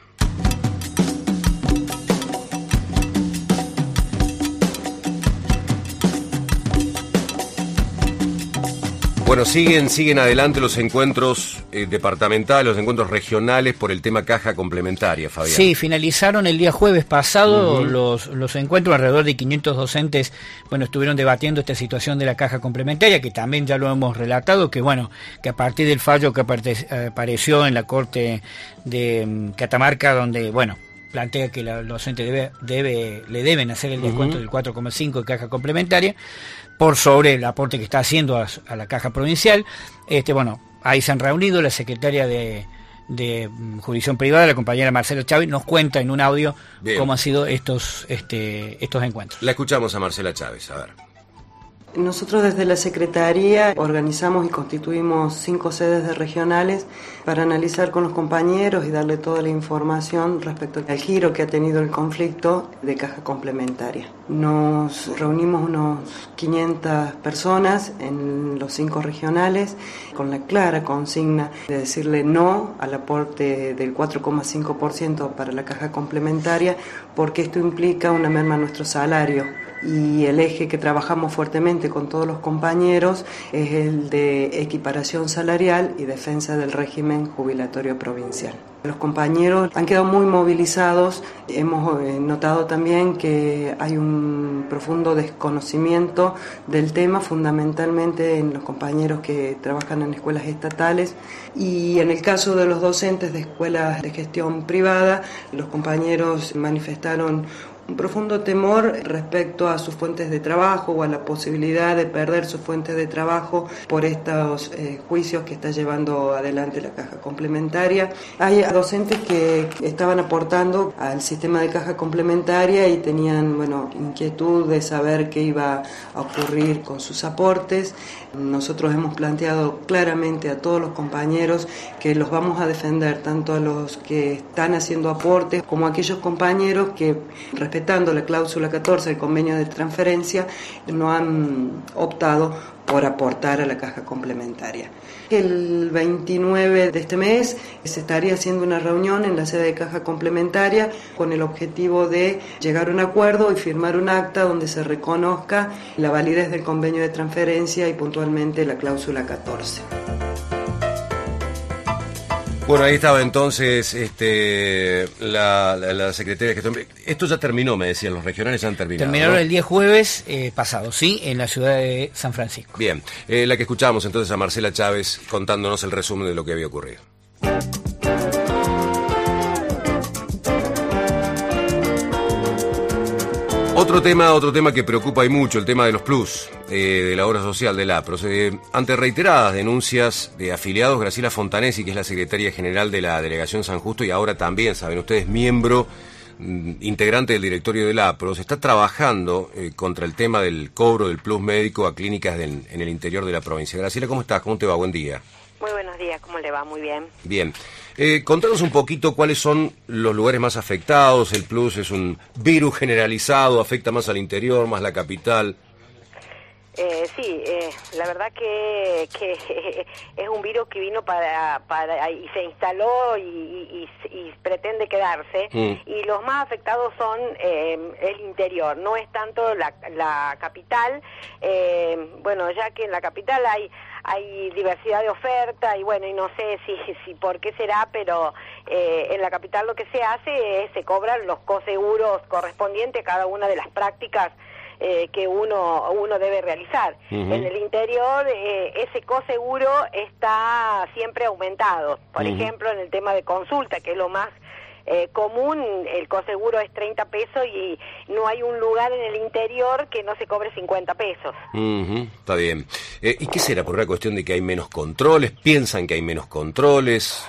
Bueno, siguen siguen adelante los encuentros eh, departamentales, los encuentros regionales por el tema caja complementaria, Fabián. Sí, finalizaron el día jueves pasado uh-huh. los, los encuentros, alrededor de quinientos docentes, bueno, estuvieron debatiendo esta situación de la caja complementaria, que también ya lo hemos relatado, que bueno, que a partir del fallo que apareció en la Corte de um, Catamarca, donde, bueno, plantea que la, los docentes debe, debe, le deben hacer el descuento uh-huh. del cuatro coma cinco de caja complementaria, por sobre el aporte que está haciendo a, a la caja provincial. Este, bueno, ahí se han reunido la secretaria de, de Jurisdicción Privada, la compañera Marcela Chávez, nos cuenta en un audio Bien. cómo han sido estos, este, estos encuentros. La escuchamos a Marcela Chávez, a ver. Nosotros desde la Secretaría organizamos y constituimos cinco sedes de regionales para analizar con los compañeros y darle toda la información respecto al giro que ha tenido el conflicto de caja complementaria. Nos reunimos unos quinientas personas en los cinco regionales con la clara consigna de decirle no al aporte del cuatro coma cinco por ciento para la caja complementaria, porque esto implica una merma a nuestro salario. Y el eje que trabajamos fuertemente con todos los compañeros es el de equiparación salarial y defensa del régimen jubilatorio provincial. Los compañeros han quedado muy movilizados, hemos notado también que hay un profundo desconocimiento del tema, fundamentalmente en los compañeros que trabajan en escuelas estatales, y en el caso de los docentes de escuelas de gestión privada, los compañeros manifestaron un profundo temor respecto a sus fuentes de trabajo o a la posibilidad de perder sus fuentes de trabajo por estos eh, juicios que está llevando adelante la caja complementaria. Hay docentes que estaban aportando al sistema de caja complementaria y tenían, bueno, inquietud de saber qué iba a ocurrir con sus aportes. Nosotros hemos planteado claramente a todos los compañeros que los vamos a defender, tanto a los que están haciendo aportes como a aquellos compañeros que, respetando la cláusula catorce del convenio de transferencia, no han optado por aportar a la caja complementaria. El veintinueve de este mes se estaría haciendo una reunión en la sede de caja complementaria con el objetivo de llegar a un acuerdo y firmar un acta donde se reconozca la validez del convenio de transferencia y puntualmente la cláusula catorce. Bueno, ahí estaba entonces este, la, la, la secretaria de Gestión. Esto ya terminó, me decían, los regionales ya han terminado. Terminaron, ¿no? El día jueves eh, pasado, sí, en la ciudad de San Francisco. Bien, eh, la que escuchamos entonces a Marcela Chávez contándonos el resumen de lo que había ocurrido. Otro tema, otro tema que preocupa y mucho, el tema de los plus, eh, de la obra social del APROS. Eh, ante reiteradas denuncias de afiliados, Graciela Fontanesi, que es la secretaria general de la Delegación San Justo y ahora también, saben ustedes, miembro, mm, integrante del directorio del APROS, está trabajando eh, contra el tema del cobro del plus médico a clínicas del, en el interior de la provincia. Graciela, ¿cómo estás? ¿Cómo te va? Buen día. Muy buenos días, ¿cómo le va? Muy bien. Bien. Eh, contanos un poquito cuáles son los lugares más afectados. El plus es un virus generalizado, afecta más al interior, más la capital. Eh, sí, eh, la verdad que, que es un virus que vino para, para y se instaló y, y, y pretende quedarse, mm. y los más afectados son eh, el interior, no es tanto la, la capital, eh, bueno, ya que en la capital hay hay diversidad de oferta y bueno, y no sé si, si por qué será, pero eh, en la capital lo que se hace es se cobran los coseguros correspondientes a cada una de las prácticas Eh, que uno uno debe realizar. Uh-huh. En el interior eh, ese coseguro está siempre aumentado. Por uh-huh. ejemplo, en el tema de consulta, que es lo más eh, común, el coseguro es treinta pesos y no hay un lugar en el interior que no se cobre cincuenta pesos. Uh-huh. Está bien. Eh, ¿Y qué será? ¿Por una cuestión de que hay menos controles? ¿Piensan que hay menos controles?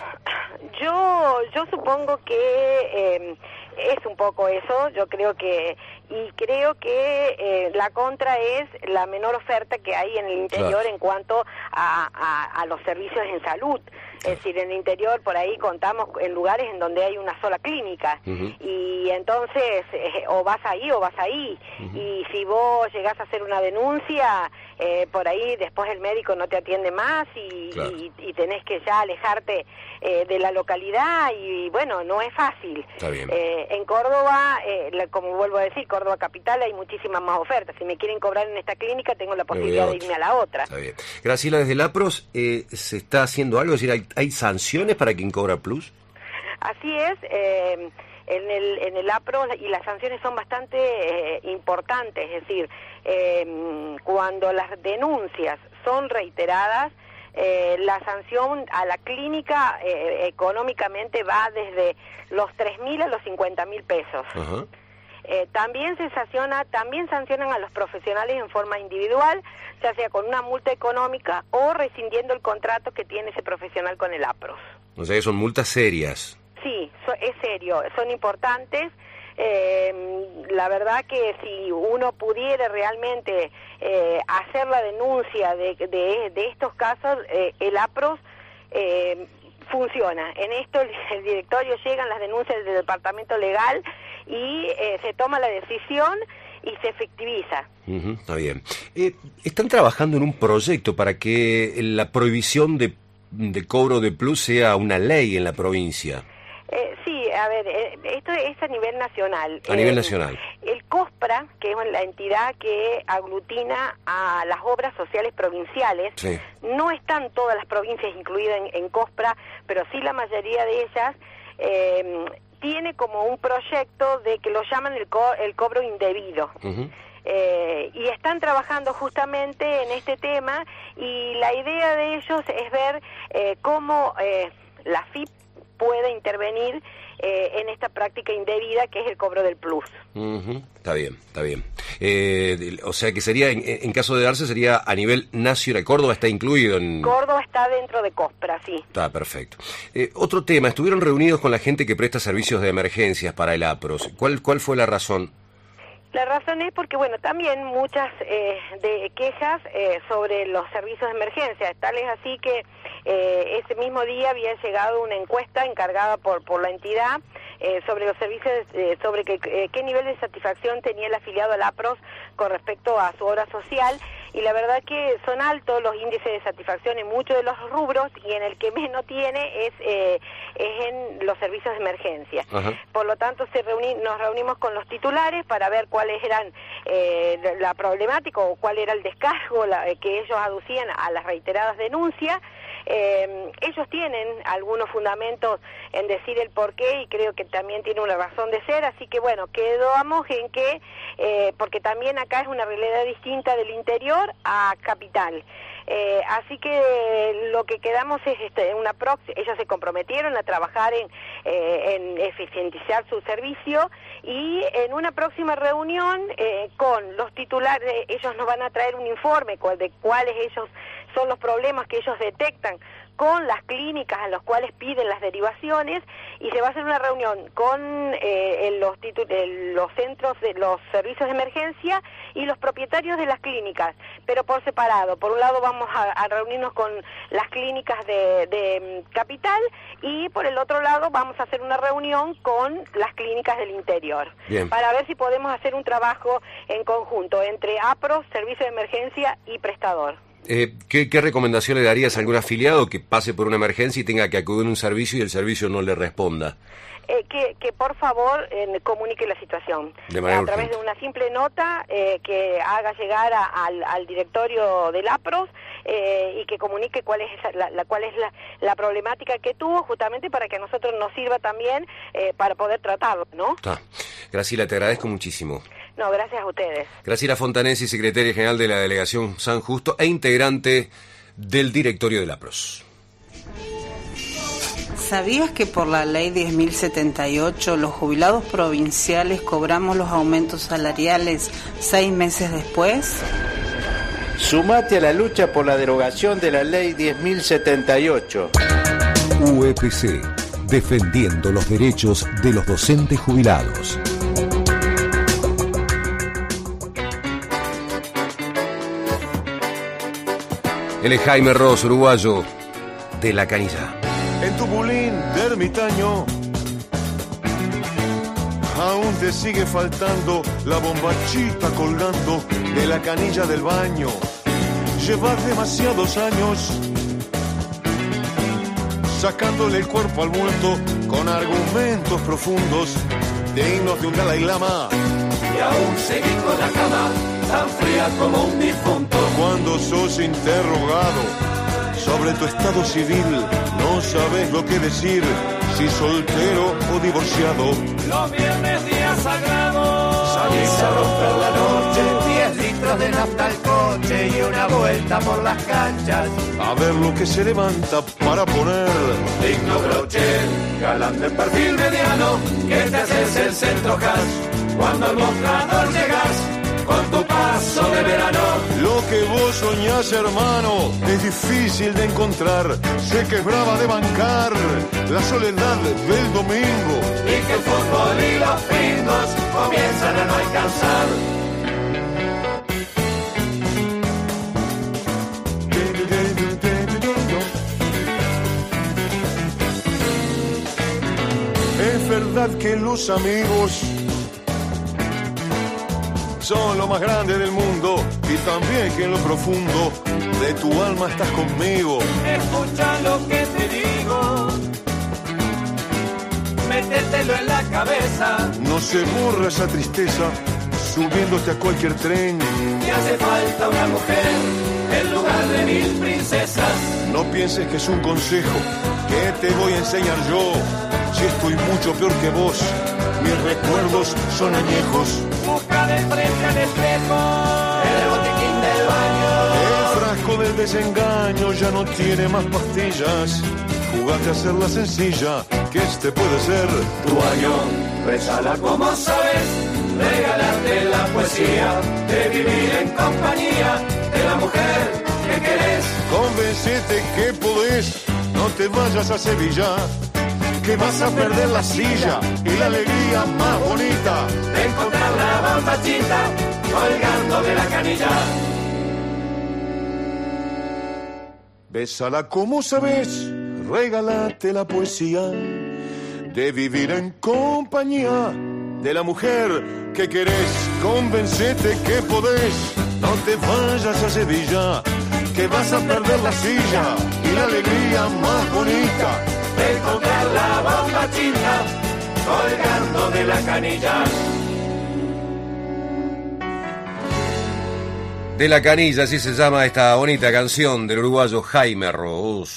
Yo, yo supongo que eh, es un poco eso, yo creo que, y creo que eh, la contra es la menor oferta que hay en el interior, claro, en cuanto a, a, a los servicios en salud. Es decir, en el interior por ahí contamos en lugares en donde hay una sola clínica, uh-huh, y entonces eh, o vas ahí o vas ahí, uh-huh, y si vos llegás a hacer una denuncia, eh, por ahí después el médico no te atiende más y, claro, y, y tenés que ya alejarte eh, de la localidad y bueno, no es fácil. Está bien. Eh, en Córdoba, eh, la, como vuelvo a decir, Córdoba capital hay muchísimas más ofertas. Si me quieren cobrar en esta clínica, tengo la posibilidad de irme a la otra. Está bien. Graciela, desde el APROS, eh, ¿se está haciendo algo? Es decir, ¿hay, hay sanciones para quien cobra plus? Así es, eh, en el en el APROS, y las sanciones son bastante eh, importantes, es decir, eh, cuando las denuncias son reiteradas, eh, la sanción a la clínica eh, económicamente va desde los tres mil a los cincuenta mil pesos. Uh-huh. Eh, también se sanciona, también sancionan a los profesionales en forma individual, ya sea con una multa económica o rescindiendo el contrato que tiene ese profesional con el APROS. O sea que son multas serias. Sí, so, es serio, son importantes. Eh, la verdad que si uno pudiera realmente eh, hacer la denuncia de, de, de estos casos, eh, el APROS eh, funciona. En esto el, el directorio, llegan las denuncias del departamento legal y eh, se toma la decisión y se efectiviza. Uh-huh, está bien. Eh, ¿Están trabajando en un proyecto para que la prohibición de, de cobro de plus sea una ley en la provincia? Eh, sí, a ver, eh, esto es a nivel nacional. A nivel eh, nacional. El COSPRA, que es la entidad que aglutina a las obras sociales provinciales, sí, no están todas las provincias incluidas en, en COSPRA, pero sí la mayoría de ellas, eh, tiene como un proyecto de que lo llaman el, co el cobro indebido. Uh-huh. Eh, y están trabajando justamente en este tema, y la idea de ellos es ver eh, cómo eh, la F I P puede intervenir eh, en esta práctica indebida que es el cobro del plus. Uh-huh. Está bien, está bien. Eh, o sea que sería, en, en caso de darse, sería a nivel nacional. ¿Córdoba está incluido en...? Córdoba está dentro de COSPRA, sí. Está perfecto. Eh, otro tema, estuvieron reunidos con la gente que presta servicios de emergencias para el APROS. ¿Cuál, cuál fue la razón? La razón es porque, bueno, también muchas eh, de quejas eh, sobre los servicios de emergencia, tal es así que eh, ese mismo día había llegado una encuesta encargada por por la entidad eh, sobre los servicios, eh, sobre que, eh, qué nivel de satisfacción tenía el afiliado al APROS con respecto a su obra social, y la verdad que son altos los índices de satisfacción en muchos de los rubros, y en el que menos tiene es, eh, es en los servicios de emergencia. Ajá. Por lo tanto, se reuní, nos reunimos con los titulares para ver cuáles eran eh, la problemática o cuál era el descargo la, que ellos aducían a las reiteradas denuncias. Eh, ellos tienen algunos fundamentos en decir el porqué y creo que también tiene una razón de ser, así que bueno, quedamos en que, eh, porque también acá es una realidad distinta del interior a capital. Eh, así que lo que quedamos es este, una prox- ellos se comprometieron a trabajar en, eh, en eficientizar su servicio y en una próxima reunión eh, con los titulares, ellos nos van a traer un informe de cuáles ellos son los problemas que ellos detectan con las clínicas a las cuales piden las derivaciones y se va a hacer una reunión con eh, los, titu- los centros de los servicios de emergencia y los propietarios de las clínicas, pero por separado. Por un lado vamos a, a reunirnos con las clínicas de, de Capital y por el otro lado vamos a hacer una reunión con las clínicas del interior. Bien. Para ver si podemos hacer un trabajo en conjunto entre APRO, Servicio de Emergencia y Prestador. Eh, ¿qué, ¿Qué recomendación le darías a algún afiliado que pase por una emergencia y tenga que acudir a un servicio y el servicio no le responda? Eh, que, que por favor eh, comunique la situación de manera a través urgente. de una simple nota eh, que haga llegar a, al, al directorio del APROS eh, y que comunique cuál es esa, la, la, cuál es la, la problemática que tuvo, justamente para que a nosotros nos sirva también eh, para poder tratarlo, ¿no? Ah, Graciela, te agradezco muchísimo. No, gracias a ustedes. Graciela Fontanesi, secretaria general de la Delegación San Justo e integrante del directorio de la APROS. ¿Sabías que por la ley diez mil setenta y ocho los jubilados provinciales cobramos los aumentos salariales seis meses después? Sumate a la lucha por la derogación de la ley diez mil setenta y ocho. U E P C, defendiendo los derechos de los docentes jubilados. Él es Jaime Ross, uruguayo, de La Canilla. En tu bulín de ermitaño aún te sigue faltando la bombachita colgando de la canilla del baño. Llevas demasiados años sacándole el cuerpo al bulto con argumentos profundos dignos de un Dalai Lama. Y aún seguís con la cama tan fría como un difunto. Cuando sos interrogado sobre tu estado civil, no sabes lo que decir, si soltero o divorciado. Los viernes días sagrados, salís a romper la noche, diez litros de nafta al coche y una vuelta por las canchas. A ver lo que se levanta para poner digno broche, galán de perfil mediano, que te haces el centro hash. Cuando al mostrador llegas con tu paso de verano. Lo que vos soñás, hermano, es difícil de encontrar. Sé que es brava de bancar la soledad del domingo. Y que el fútbol y los pingos comienzan a no alcanzar. Es verdad que los amigos son lo más grande del mundo y también que en lo profundo de tu alma estás conmigo. Escucha lo que te digo, métetelo en la cabeza. No se borra esa tristeza subiéndote a cualquier tren. Te hace falta una mujer en lugar de mil princesas. No pienses que es un consejo que te voy a enseñar yo, si estoy mucho peor que vos. Mis recuerdos son añejos. Busca de frente al espejo el botiquín del baño. El frasco del desengaño ya no tiene más pastillas. Jugate a hacerla sencilla, que este puede ser tu año. Rezala como sabes, regálate la poesía de vivir en compañía de la mujer que querés. Convencete que podés, no te vayas a Sevilla, que vas a perder la silla y la alegría más bonita de encontrar la bombachita colgando de la canilla. Bésala como sabes, regálate la poesía de vivir en compañía de la mujer que querés. Convencete que podés, no te vayas a Sevilla, que vas a perder la silla y la alegría más bonita de encontrar la bombachita colgando de la canilla. De la Canilla, así se llama esta bonita canción del uruguayo Jaime Roos.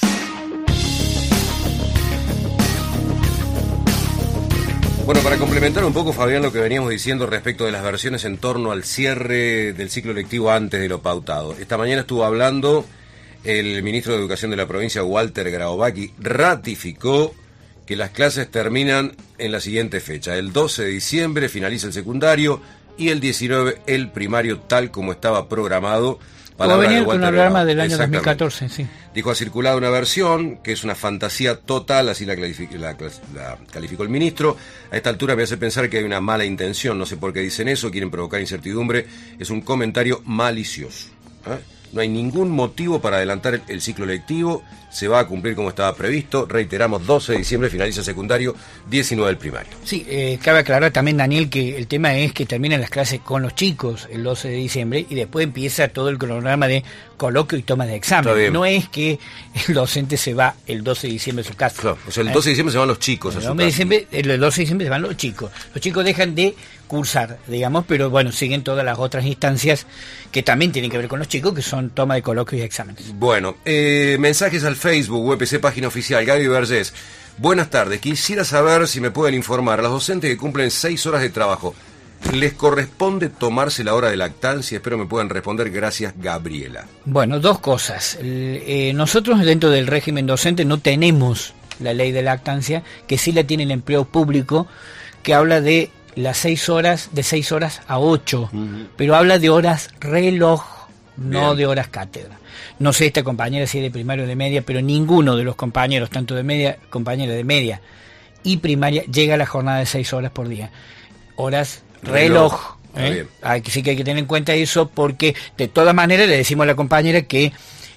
Bueno, para complementar un poco, Fabián, lo que veníamos diciendo respecto de las versiones en torno al cierre del ciclo lectivo antes de lo pautado. Esta mañana estuvo hablando el ministro de Educación de la provincia, Walter Graubacchi, ratificó que las clases terminan en la siguiente fecha. El doce de diciembre finaliza el secundario y el diecinueve el primario, tal como estaba programado. Como venía con el programa del año dos mil catorce, sí. Dijo, ha circulado una versión que es una fantasía total, así la, la, la calificó el ministro. A esta altura me hace pensar que hay una mala intención, no sé por qué dicen eso, quieren provocar incertidumbre. Es un comentario malicioso. ¿eh? No hay ningún motivo para adelantar el, el ciclo lectivo, se va a cumplir como estaba previsto. Reiteramos, doce de diciembre finaliza el secundario, diecinueve el primario. Sí, eh, cabe aclarar también, Daniel, que el tema es que terminan las clases con los chicos el doce de diciembre y después empieza todo el cronograma de coloquio y toma de examen. No es que el docente se va el doce de diciembre a su casa. Claro, o sea, el doce de diciembre se van los chicos a su casa. Diciembre, el doce de diciembre se van los chicos. Los chicos dejan de cursar, digamos, pero bueno, siguen todas las otras instancias que también tienen que ver con los chicos, que son toma de coloquios y exámenes. Bueno, eh, mensajes al Facebook, U P C Página Oficial, Gaby Vergés. Buenas tardes, quisiera saber si me pueden informar, a los docentes que cumplen seis horas de trabajo, ¿les corresponde tomarse la hora de lactancia? Espero me puedan responder, gracias, Gabriela. Bueno, dos cosas. Eh, nosotros dentro del régimen docente no tenemos la ley de lactancia, que sí la tiene el empleo público, que habla de las seis horas, de seis horas a ocho, uh-huh. pero habla de horas reloj, no Bien. de horas cátedra. No sé esta compañera si es de primaria o de media, pero ninguno de los compañeros, tanto de media, compañera de media y primaria, llega a la jornada de seis horas por día. Horas reloj. reloj ¿eh? Así que hay que tener en cuenta eso, porque de todas maneras le decimos a la compañera que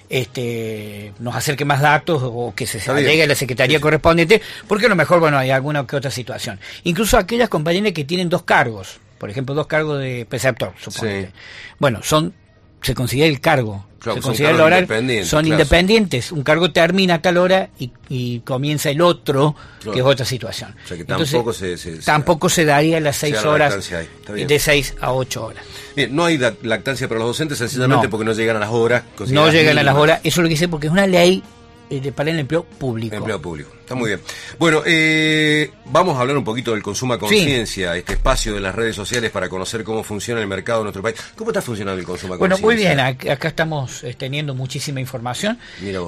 este nos acerque más datos o que se llegue a la secretaría sí. correspondiente, porque a lo mejor bueno hay alguna que otra situación. Incluso aquellas compañeras que tienen dos cargos, por ejemplo dos cargos de preceptor, suponete. Sí. Bueno, son se considera el cargo, claro, se considera el horario, son claro. independientes, un cargo termina a tal hora y, y comienza el otro, claro. que es otra situación. O sea que tampoco Entonces, se, se, tampoco se daría las seis horas de seis a ocho horas. Bien, no hay lactancia para los docentes sencillamente no. porque no llegan a las horas. No llegan mínimas. a las horas, eso es lo que dice, porque es una ley eh, para el empleo público. Empleo público, está muy bien. Bueno, eh, vamos a hablar un poquito del consumo a conciencia, sí. este espacio de las redes sociales para conocer cómo funciona el mercado en nuestro país. ¿Cómo está funcionando el consumo a conciencia? Bueno, muy bien, acá, acá estamos eh, teniendo muchísima información,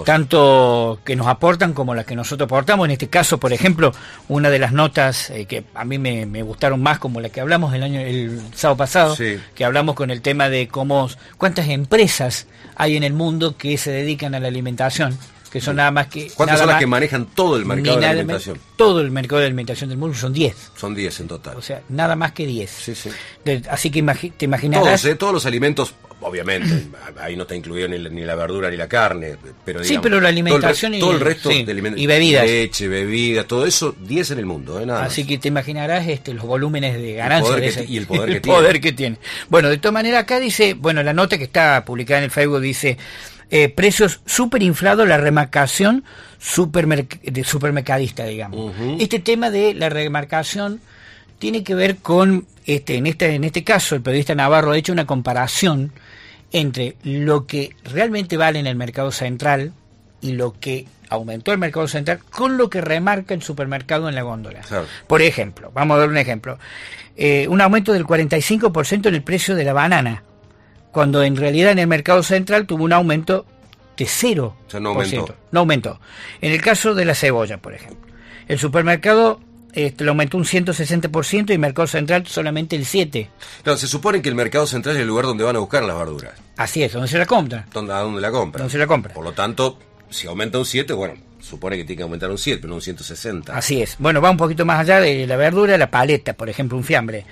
tanto que nos aportan como la que nosotros aportamos. En este caso, por ejemplo, una de las notas eh, que a mí me, me gustaron más, como la que hablamos el año el sábado pasado, sí. que hablamos con el tema de cómo cuántas empresas hay en el mundo que se dedican a la alimentación, que son nada más que... ¿Cuántas son las que manejan todo el mercado de la alimentación? Todo el mercado de alimentación del mundo son diez. Son diez en total. O sea, nada más que diez. Sí, sí. De, así que imagi te imaginarás... Todos, ¿eh? Todos los alimentos, obviamente, ahí no está incluido ni, ni la verdura ni la carne, pero digamos, sí, pero la alimentación... Todo el, todo el resto sí, de alimentos... Y bebidas. Leche, bebidas, todo eso, diez en el mundo, ¿eh? Nada Así más. que te imaginarás este, los volúmenes de ganancia de ese, y el poder, que, el tiene. poder que tiene. Bueno, de todas maneras acá dice, bueno, la nota que está publicada en el Facebook dice... Eh, precios súper inflados, la remarcación supermerc de supermercadista, digamos. Uh-huh. Este tema de la remarcación tiene que ver con, este, en este, en este caso, el periodista Navarro ha hecho una comparación entre lo que realmente vale en el mercado central y lo que aumentó el mercado central con lo que remarca el supermercado en la góndola. Claro. Por ejemplo, vamos a dar un ejemplo, eh, un aumento del cuarenta y cinco por ciento en el precio de la banana, cuando en realidad en el mercado central tuvo un aumento de cero por ciento. O sea, no aumentó. No aumentó. En el caso de la cebolla, por ejemplo, el supermercado este, lo aumentó un ciento sesenta por ciento y el mercado central solamente el siete por ciento. Claro, se supone que el mercado central es el lugar donde van a buscar las verduras. Así es, donde se la compra. ¿Dónde, ¿A dónde la compra? Donde se la compra. Por lo tanto, si aumenta un siete, bueno, supone que tiene que aumentar un siete, pero no un ciento sesenta. Así es. Bueno, va un poquito más allá de la verdura, la paleta, por ejemplo, un fiambre.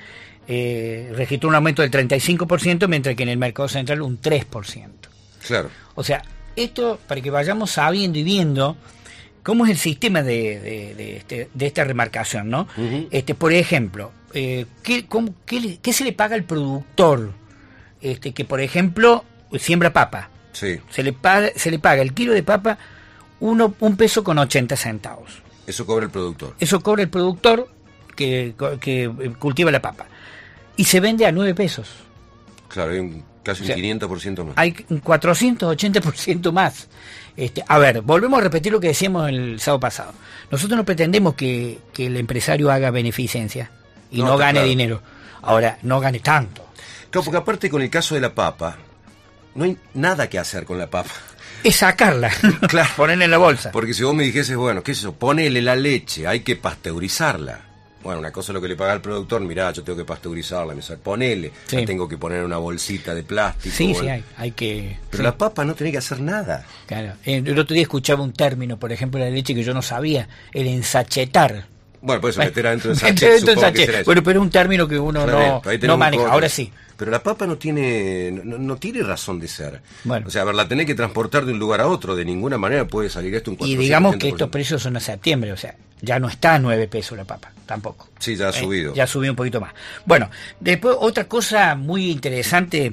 Eh, registró un aumento del treinta y cinco por ciento, mientras que en el mercado central un tres por ciento. Claro. O sea, esto para que vayamos sabiendo y viendo cómo es el sistema de, de, de, este, de esta remarcación, ¿no? Uh-huh. Este, por ejemplo, eh, ¿qué, cómo, qué, ¿qué se le paga al productor? Este, que, por ejemplo, siembra papa. Sí. Se le paga, se le paga el kilo de papa uno, un peso con ochenta centavos. Eso cobra el productor. Eso cobra el productor que, que cultiva la papa. Y se vende a nueve pesos. Claro, hay un Casi o sea, un quinientos por ciento más. Hay un cuatrocientos ochenta por ciento más. Este, a ver, volvemos a repetir lo que decíamos el sábado pasado. Nosotros no pretendemos que, que el empresario haga beneficencia y no, no gane claro. dinero. Ahora, no gane tanto. Claro, porque aparte con el caso de la papa, no hay nada que hacer con la papa. Es sacarla, claro. Ponerla en la bolsa. Porque si vos me dijeses, bueno, ¿qué es eso? Ponele la leche, hay que pasteurizarla. Bueno, una cosa es lo que le paga al productor, mirá, yo tengo que pasteurizarla, me sale, ponele, sí. La tengo que poner en una bolsita de plástico. Sí, bueno. sí, hay, hay que... Pero sí. La papa no tiene que hacer nada. Claro, el otro día escuchaba un término, por ejemplo, la leche que yo no sabía, el ensachetar. Bueno, puedes meter adentro del sachet, dentro del sachet. Bueno, pero es un término que uno no, no maneja, corte. Ahora sí. Pero la papa no tiene no, no tiene razón de ser. Bueno. O sea, a ver, la tenés que transportar de un lugar a otro, de ninguna manera puede salir esto un cuatrocientos. Y digamos que estos precios son a septiembre, o sea, ya no está a nueve pesos la papa, tampoco. Sí, ya ha subido. Eh, ya subió un poquito más. Bueno, después otra cosa muy interesante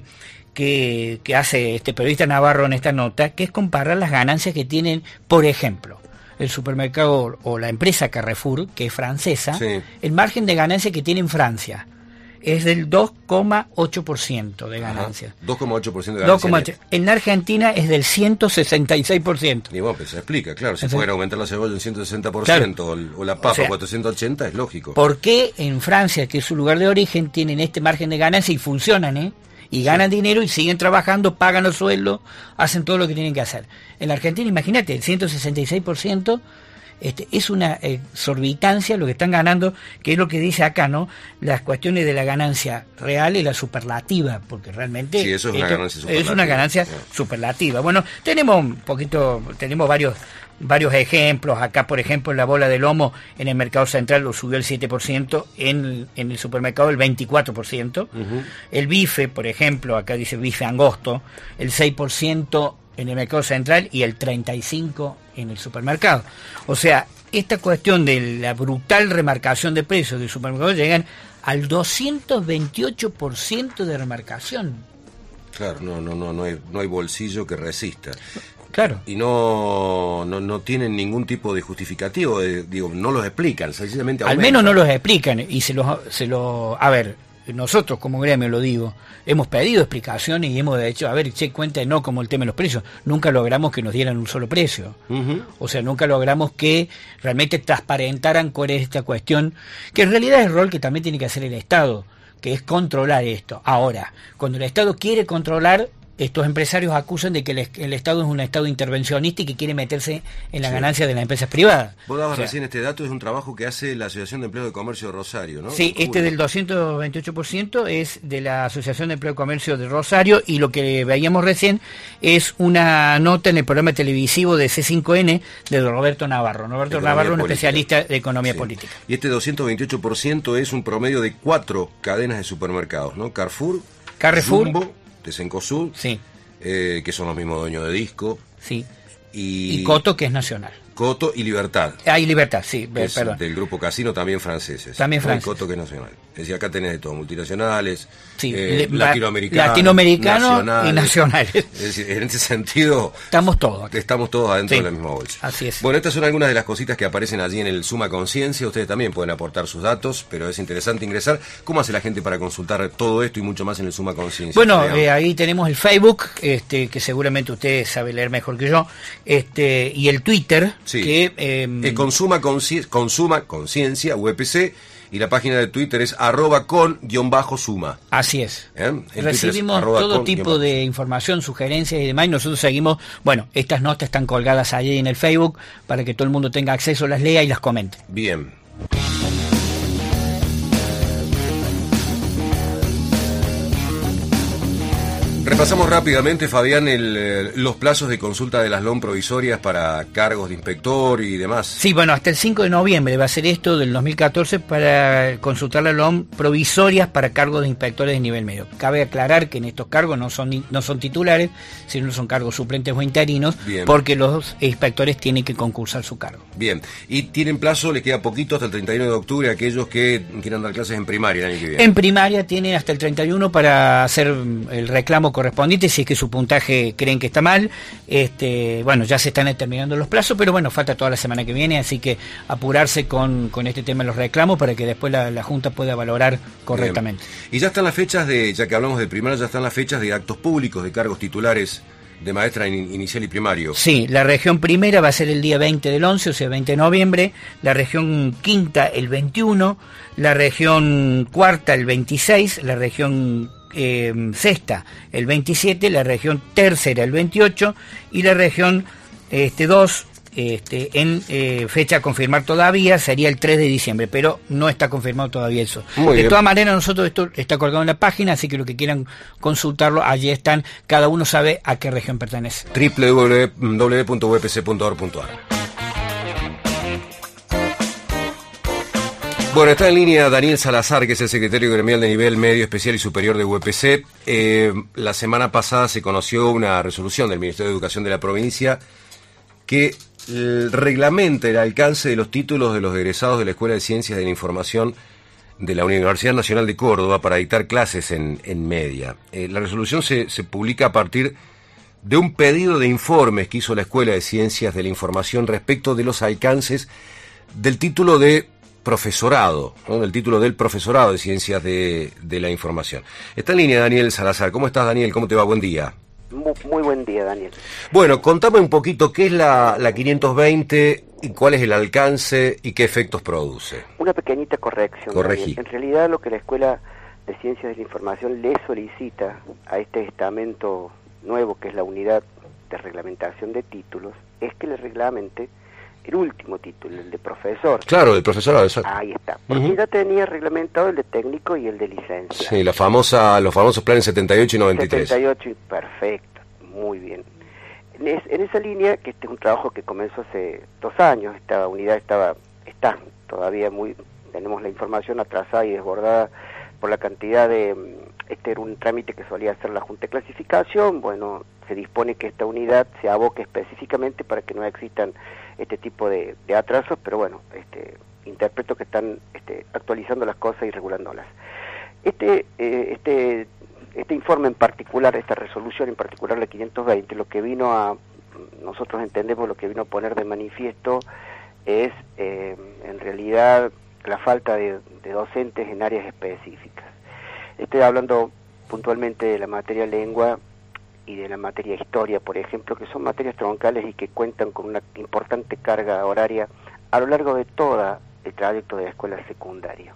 que, que hace este periodista Navarro en esta nota, que es comparar las ganancias que tienen, por ejemplo, el supermercado o la empresa Carrefour, que es francesa, sí. El margen de ganancia que tiene en Francia es del dos coma ocho por ciento de ganancia. dos coma ocho por ciento de ganancia. dos coma ocho por ciento. En Argentina es del ciento sesenta y seis por ciento. Y bueno, pues se explica, claro, si pueden aumentar la cebolla en ciento sesenta por ciento, claro. o, o la papa o sea, cuatrocientos ochenta, es lógico. ¿Por qué en Francia, que es su lugar de origen, tienen este margen de ganancia y funcionan, eh? Y ganan sí. dinero y siguen trabajando, pagan los sueldos, hacen todo lo que tienen que hacer. En la Argentina, imagínate, el ciento sesenta y seis por ciento este, es una exorbitancia lo que están ganando, que es lo que dice acá, ¿no? Las cuestiones de la ganancia real y la superlativa, porque realmente sí, eso es, una ganancia es una ganancia superlativa. Bueno, tenemos un poquito, tenemos varios varios ejemplos. Acá, por ejemplo, la bola de lomo en el mercado central lo subió el siete por ciento, en, en el supermercado el veinticuatro por ciento. Uh-huh. El bife, por ejemplo, acá dice bife angosto, el seis por ciento en el mercado central y el treinta y cinco por ciento en el supermercado. O sea, esta cuestión de la brutal remarcación de precios del supermercado llegan al doscientos veintiocho por ciento de remarcación. Claro, no, no, no, no hay, no hay bolsillo que resista. Claro. Y no, no, no tienen ningún tipo de justificativo, de, digo, no los explican, sencillamente aumentan. Al menos no los explican y se los, se los, a ver, nosotros como gremio lo digo, hemos pedido explicaciones y hemos hecho, a ver, che, cuenta no como el tema de los precios, nunca logramos que nos dieran un solo precio. Uh-huh. O sea, nunca logramos que realmente transparentaran con esta cuestión, que en realidad es el rol que también tiene que hacer el Estado, que es controlar esto. Ahora, cuando el Estado quiere controlar, estos empresarios acusan de que el, el Estado es un Estado intervencionista y que quiere meterse en la sí. ganancia de las empresas privadas. Vos dabas o sea, recién este dato, es un trabajo que hace la Asociación de Empleo de Comercio de Rosario, ¿no? Sí, este del doscientos veintiocho por ciento es de la Asociación de Empleo de Comercio de Rosario, y lo que veíamos recién es una nota en el programa televisivo de C cinco N de Roberto Navarro. Roberto economía Navarro, un política. especialista de economía sí. política. Y este doscientos veintiocho por ciento es un promedio de cuatro cadenas de supermercados, ¿no? Carrefour, Carrefour Jumbo, de Cencosud, sí. eh, que son los mismos dueños de Disco. Sí. Y, y Coto, que es nacional. Coto y Libertad. Ah, y Libertad, sí, es perdón. Del grupo Casino, también franceses. También franceses. Coto, que es nacional. Es decir, acá tenés de todo, multinacionales, sí, eh, le, latinoamericanos, latinoamericano nacionales, y nacionales. Es decir, en ese sentido... Estamos todos. Estamos todos adentro sí, de la misma bolsa. Así es. Bueno, estas son algunas de las cositas que aparecen allí en el Suma Conciencia. Ustedes también pueden aportar sus datos, pero es interesante ingresar. ¿Cómo hace la gente para consultar todo esto y mucho más en el Suma Conciencia? Bueno, eh, ahí tenemos el Facebook, este, que seguramente usted sabe leer mejor que yo, este, y el Twitter, sí. que... Eh, eh, Consuma, Consci- Consuma Conciencia, U E P C, y la página de Twitter es arroba con guión bajo suma. Así es. ¿Eh? Recibimos es todo tipo de información, sugerencias y demás, y nosotros seguimos, bueno, estas notas están colgadas allí en el Facebook para que todo el mundo tenga acceso, las lea y las comente. Bien. Repasamos rápidamente, Fabián, el, los plazos de consulta de las L O M provisorias para cargos de inspector y demás. Sí, bueno, hasta el cinco de noviembre va a ser esto del dos mil catorce para consultar las L O M provisorias para cargos de inspectores de nivel medio. Cabe aclarar que en estos cargos no son no son titulares, sino son cargos suplentes o interinos, bien, porque los inspectores tienen que concursar su cargo. Bien, y tienen plazo, les queda poquito, hasta el treinta y uno de octubre, aquellos que quieran dar clases en primaria el año que viene. En primaria tienen hasta el treinta y uno para hacer el reclamo correspondiente correspondiente, si es que su puntaje creen que está mal. Este, bueno, ya se están terminando los plazos, pero bueno, falta toda la semana que viene, así que apurarse con, con este tema de los reclamos para que después la, la Junta pueda valorar correctamente. Bien. Y ya están las fechas de, ya que hablamos de primaria, ya están las fechas de actos públicos de cargos titulares de maestra in, inicial y primario. Sí, la región primera va a ser el día veinte del once, o sea, veinte de noviembre, la región quinta el veintiuno, la región cuarta el veintiséis, la región eh, sexta el veintisiete, la región tercera el veintiocho y la región este, dos este, en eh, fecha a confirmar todavía sería el tres de diciembre, pero no está confirmado todavía eso. Muy de bien. todas maneras, nosotros esto está colgado en la página, así que lo que quieran consultarlo, allí están, cada uno sabe a qué región pertenece. doble u doble u doble u punto u e p c punto org punto a r. Bueno, está en línea Daniel Salazar, que es el secretario gremial de nivel medio, especial y superior de U E P C. Eh, la semana pasada se conoció una resolución del Ministerio de Educación de la provincia que reglamenta el alcance de los títulos de los egresados de la Escuela de Ciencias de la Información de la Universidad Nacional de Córdoba para dictar clases en, en media. Eh, la resolución se, se publica a partir de un pedido de informes que hizo la Escuela de Ciencias de la Información respecto de los alcances del título de profesorado, ¿no? Del título del profesorado de Ciencias de, de la Información. Está en línea Daniel Salazar. ¿Cómo estás, Daniel? ¿Cómo te va? Buen día. Muy, muy buen día, Daniel. Bueno, contame un poquito qué es la, la quinientos veinte y cuál es el alcance y qué efectos produce. Una pequeñita corrección. Corregí. Daniel. En realidad lo que la Escuela de Ciencias de la Información le solicita a este estamento nuevo, que es la Unidad de Reglamentación de Títulos, es que le reglamente el último título, el de profesor. Claro, el profesorado, exacto. Ahí está. Porque Uh-huh. ya tenía reglamentado el de técnico y el de licencia. Sí, la famosa, los famosos planes setenta y ocho y noventa y tres. setenta y ocho, perfecto, muy bien. En, es, en esa línea, que este es un trabajo que comenzó hace dos años, esta unidad estaba, está todavía muy, tenemos la información atrasada y desbordada por la cantidad de, este era un trámite que solía hacer la Junta de Clasificación. Bueno, se dispone que esta unidad se aboque específicamente para que no existan este tipo de, de atrasos, pero bueno, este, interpreto que están este, actualizando las cosas y regulándolas. Este, eh, este, este informe en particular, esta resolución en particular, la quinientos veinte, lo que vino a, nosotros entendemos lo que vino a poner de manifiesto es eh, en realidad la falta de, de docentes en áreas específicas. Estoy hablando puntualmente de la materia lengua y de la materia historia, por ejemplo, que son materias troncales y que cuentan con una importante carga horaria a lo largo de todo el trayecto de la escuela secundaria.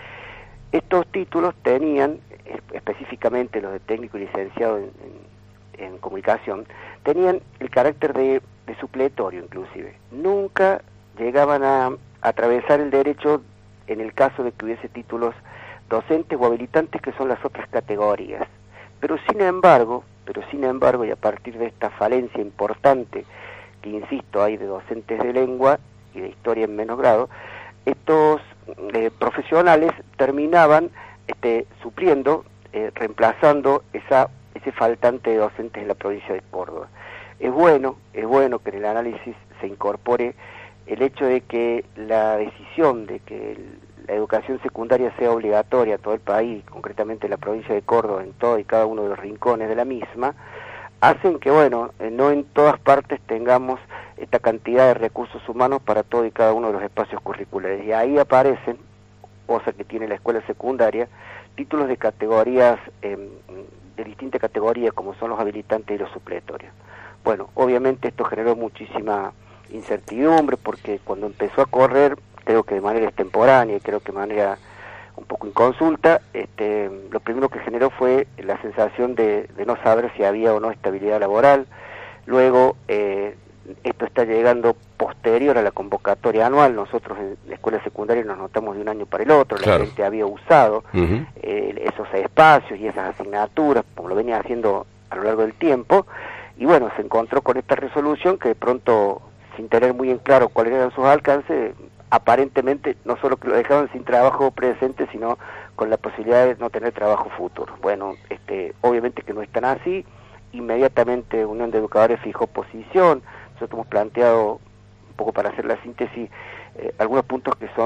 Estos títulos tenían, específicamente los de técnico y licenciado en, en, en comunicación, tenían el carácter de, de supletorio inclusive. Nunca llegaban a atravesar el derecho en el caso de que hubiese títulos docentes o habilitantes, que son las otras categorías. Pero sin embargo, pero sin embargo, y a partir de esta falencia importante que, insisto, hay de docentes de lengua y de historia en menos grado, estos eh, profesionales terminaban este, supliendo, eh, reemplazando esa, ese faltante de docentes en la provincia de Córdoba. Es bueno, es bueno que en el análisis se incorpore el hecho de que la decisión de que el, la educación secundaria sea obligatoria a todo el país, concretamente en la provincia de Córdoba, en todo y cada uno de los rincones de la misma, hacen que, bueno, eh, no en todas partes tengamos esta cantidad de recursos humanos para todo y cada uno de los espacios curriculares. Y ahí aparecen, cosa que tiene la escuela secundaria, títulos de categorías, eh, de distintas categorías, como son los habilitantes y los supletorios. Bueno, obviamente esto generó muchísima incertidumbre, porque cuando empezó a correr, creo que de manera extemporánea y creo que de manera un poco inconsulta, este, lo primero que generó fue la sensación de, de no saber si había o no estabilidad laboral. Luego, eh, esto está llegando posterior a la convocatoria anual. Nosotros en la escuela secundaria nos notamos de un año para el otro. Claro. La gente había usado Uh-huh. eh, esos espacios y esas asignaturas, como lo venía haciendo a lo largo del tiempo, y bueno, se encontró con esta resolución que de pronto, sin tener muy en claro cuáles eran sus alcances, aparentemente no solo que lo dejaban sin trabajo presente, sino con la posibilidad de no tener trabajo futuro. Bueno, este, obviamente que no es tan así. Inmediatamente Unión de Educadores fijó posición. Nosotros hemos planteado, un poco para hacer la síntesis, eh, algunos puntos que son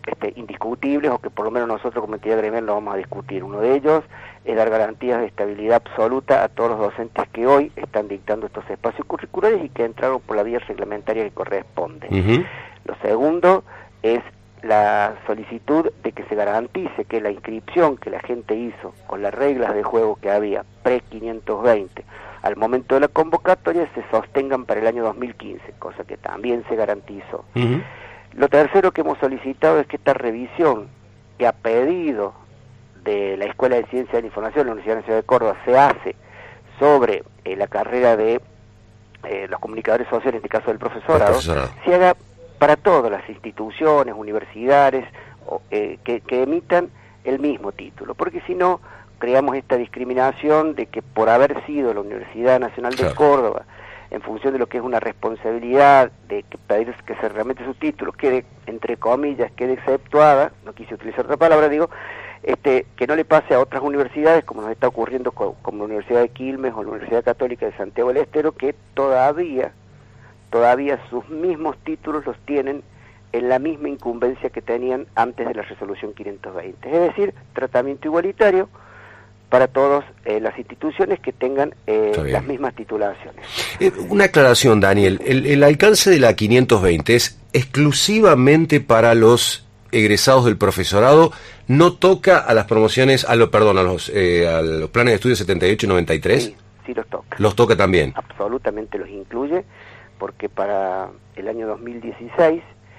este, indiscutibles o que por lo menos nosotros como entidad gremial no vamos a discutir. Uno de ellos es dar garantías de estabilidad absoluta a todos los docentes que hoy están dictando estos espacios curriculares y que entraron por la vía reglamentaria que corresponde. Uh-huh. Lo segundo es la solicitud de que se garantice que la inscripción que la gente hizo con las reglas de juego que había pre quinientos veinte al momento de la convocatoria se sostengan para el año dos mil quince, cosa que también se garantizó. Uh-huh. Lo tercero que hemos solicitado es que esta revisión que a pedido de la Escuela de Ciencia de la Información de la Universidad Nacional de Córdoba se hace sobre eh, la carrera de eh, los comunicadores sociales, en este caso del profesorado, profesorado. se haga para todas las instituciones, universidades, eh, que, que emitan el mismo título, porque si no, creamos esta discriminación de que por haber sido la Universidad Nacional de claro. Córdoba, en función de lo que es una responsabilidad de que pedir que se reglamente su título, quede, entre comillas, quede exceptuada, no quise utilizar otra palabra, digo, este, que no le pase a otras universidades, como nos está ocurriendo con, como la Universidad de Quilmes o la Universidad Católica de Santiago del Estero, que todavía... todavía sus mismos títulos los tienen en la misma incumbencia que tenían antes de la resolución quinientos veinte. Es decir, tratamiento igualitario para todas eh, las instituciones que tengan eh, las mismas titulaciones. Eh, una aclaración, Daniel. El, el alcance de la quinientos veinte es exclusivamente para los egresados del profesorado, no toca a las promociones, a lo, perdón, a los, eh, a los planes de estudio setenta y ocho y noventa y tres. Sí, sí los toca. Los toca también. Absolutamente los incluye, porque para el año dos mil dieciséis,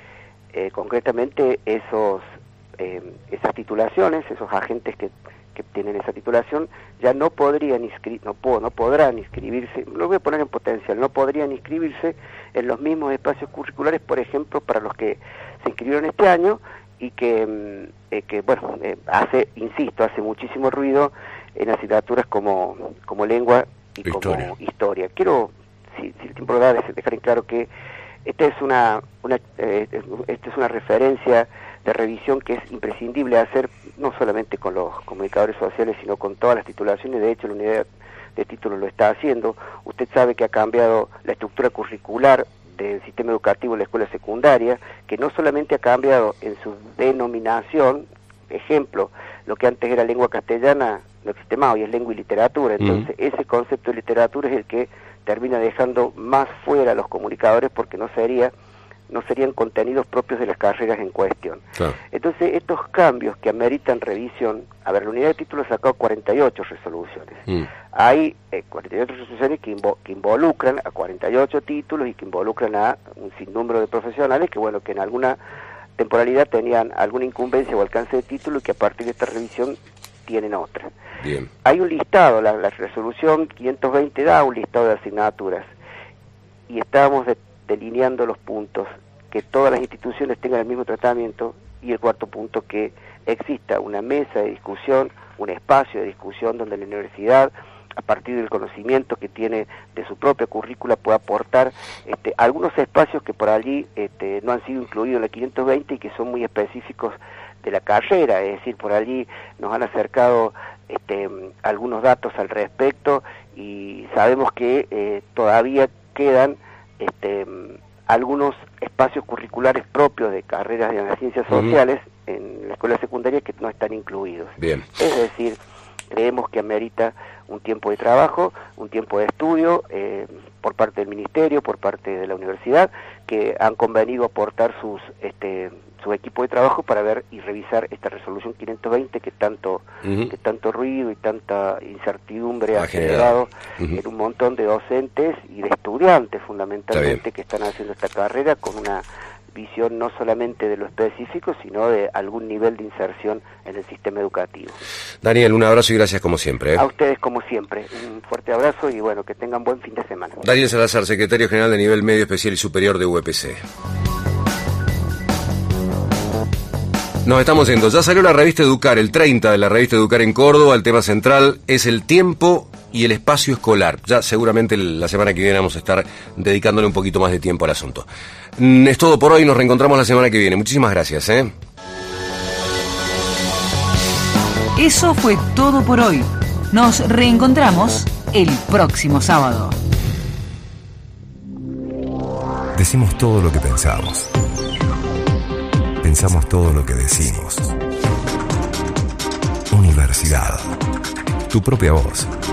eh, concretamente esos eh, esas titulaciones, esos agentes que, que tienen esa titulación, ya no podrían inscri- no, po- no podrán inscribirse, lo voy a poner en potencial, no podrían inscribirse en los mismos espacios curriculares, por ejemplo, para los que se inscribieron este año y que, eh, que bueno, eh, hace, insisto, hace muchísimo ruido en asignaturas como, como lengua y historia. como historia. Quiero, si, si el tiempo lo da, dejar en claro que esta es una, una eh, esta es una referencia de revisión que es imprescindible hacer, no solamente con los comunicadores sociales, sino con todas las titulaciones. De hecho, la unidad de títulos lo está haciendo. Usted sabe que ha cambiado la estructura curricular del sistema educativo en la escuela secundaria, que no solamente ha cambiado en su denominación, ejemplo, lo que antes era lengua castellana no existe más, hoy es lengua y literatura. Entonces, mm. ese concepto de literatura es el que termina dejando más fuera a los comunicadores, porque no sería no serían contenidos propios de las carreras en cuestión. Claro. Entonces, estos cambios que ameritan revisión, a ver, la unidad de títulos ha sacado cuarenta y ocho resoluciones. Mm. Hay eh, cuarenta y ocho resoluciones que, invo que involucran a cuarenta y ocho títulos y que involucran a un sinnúmero de profesionales que, bueno, que en alguna temporalidad tenían alguna incumbencia o alcance de título y que a partir de esta revisión tienen otra. Bien. Hay un listado, la, la resolución quinientos veinte da un listado de asignaturas y estábamos de, delineando los puntos, que todas las instituciones tengan el mismo tratamiento, y el cuarto punto, que exista una mesa de discusión, un espacio de discusión donde la universidad, a partir del conocimiento que tiene de su propia currícula, pueda aportar este, algunos espacios que por allí este, no han sido incluidos en la quinientos veinte y que son muy específicos de la carrera. Es decir, por allí nos han acercado este, algunos datos al respecto y sabemos que eh, todavía quedan este, algunos espacios curriculares propios de carreras de las ciencias sociales uh-huh. en la escuela secundaria que no están incluidos. Bien. Es decir, creemos que amerita un tiempo de trabajo, un tiempo de estudio eh, por parte del ministerio, por parte de la universidad, que han convenido aportar sus este, su equipo de trabajo para ver y revisar esta resolución quinientos veinte que tanto uh-huh. que tanto ruido y tanta incertidumbre ha, ha generado uh-huh. en un montón de docentes y de estudiantes fundamentalmente que están haciendo esta carrera con una visión no solamente de lo específico, sino de algún nivel de inserción en el sistema educativo. Daniel, un abrazo y gracias como siempre. ¿eh? A ustedes como siempre, un fuerte abrazo y bueno, que tengan buen fin de semana. Daniel Salazar, secretario general de nivel medio especial y superior de U E P C. Nos estamos yendo. Ya salió la revista Educar, el treinta de la revista Educar en Córdoba. El tema central es el tiempo y el espacio escolar. Ya seguramente la semana que viene vamos a estar dedicándole un poquito más de tiempo al asunto. Es todo por hoy, nos reencontramos la semana que viene. Muchísimas gracias. ¿eh? Eso fue todo por hoy. Nos reencontramos el próximo sábado. Decimos todo lo que pensamos, pensamos todo lo que decimos. Universidad. Tu propia voz.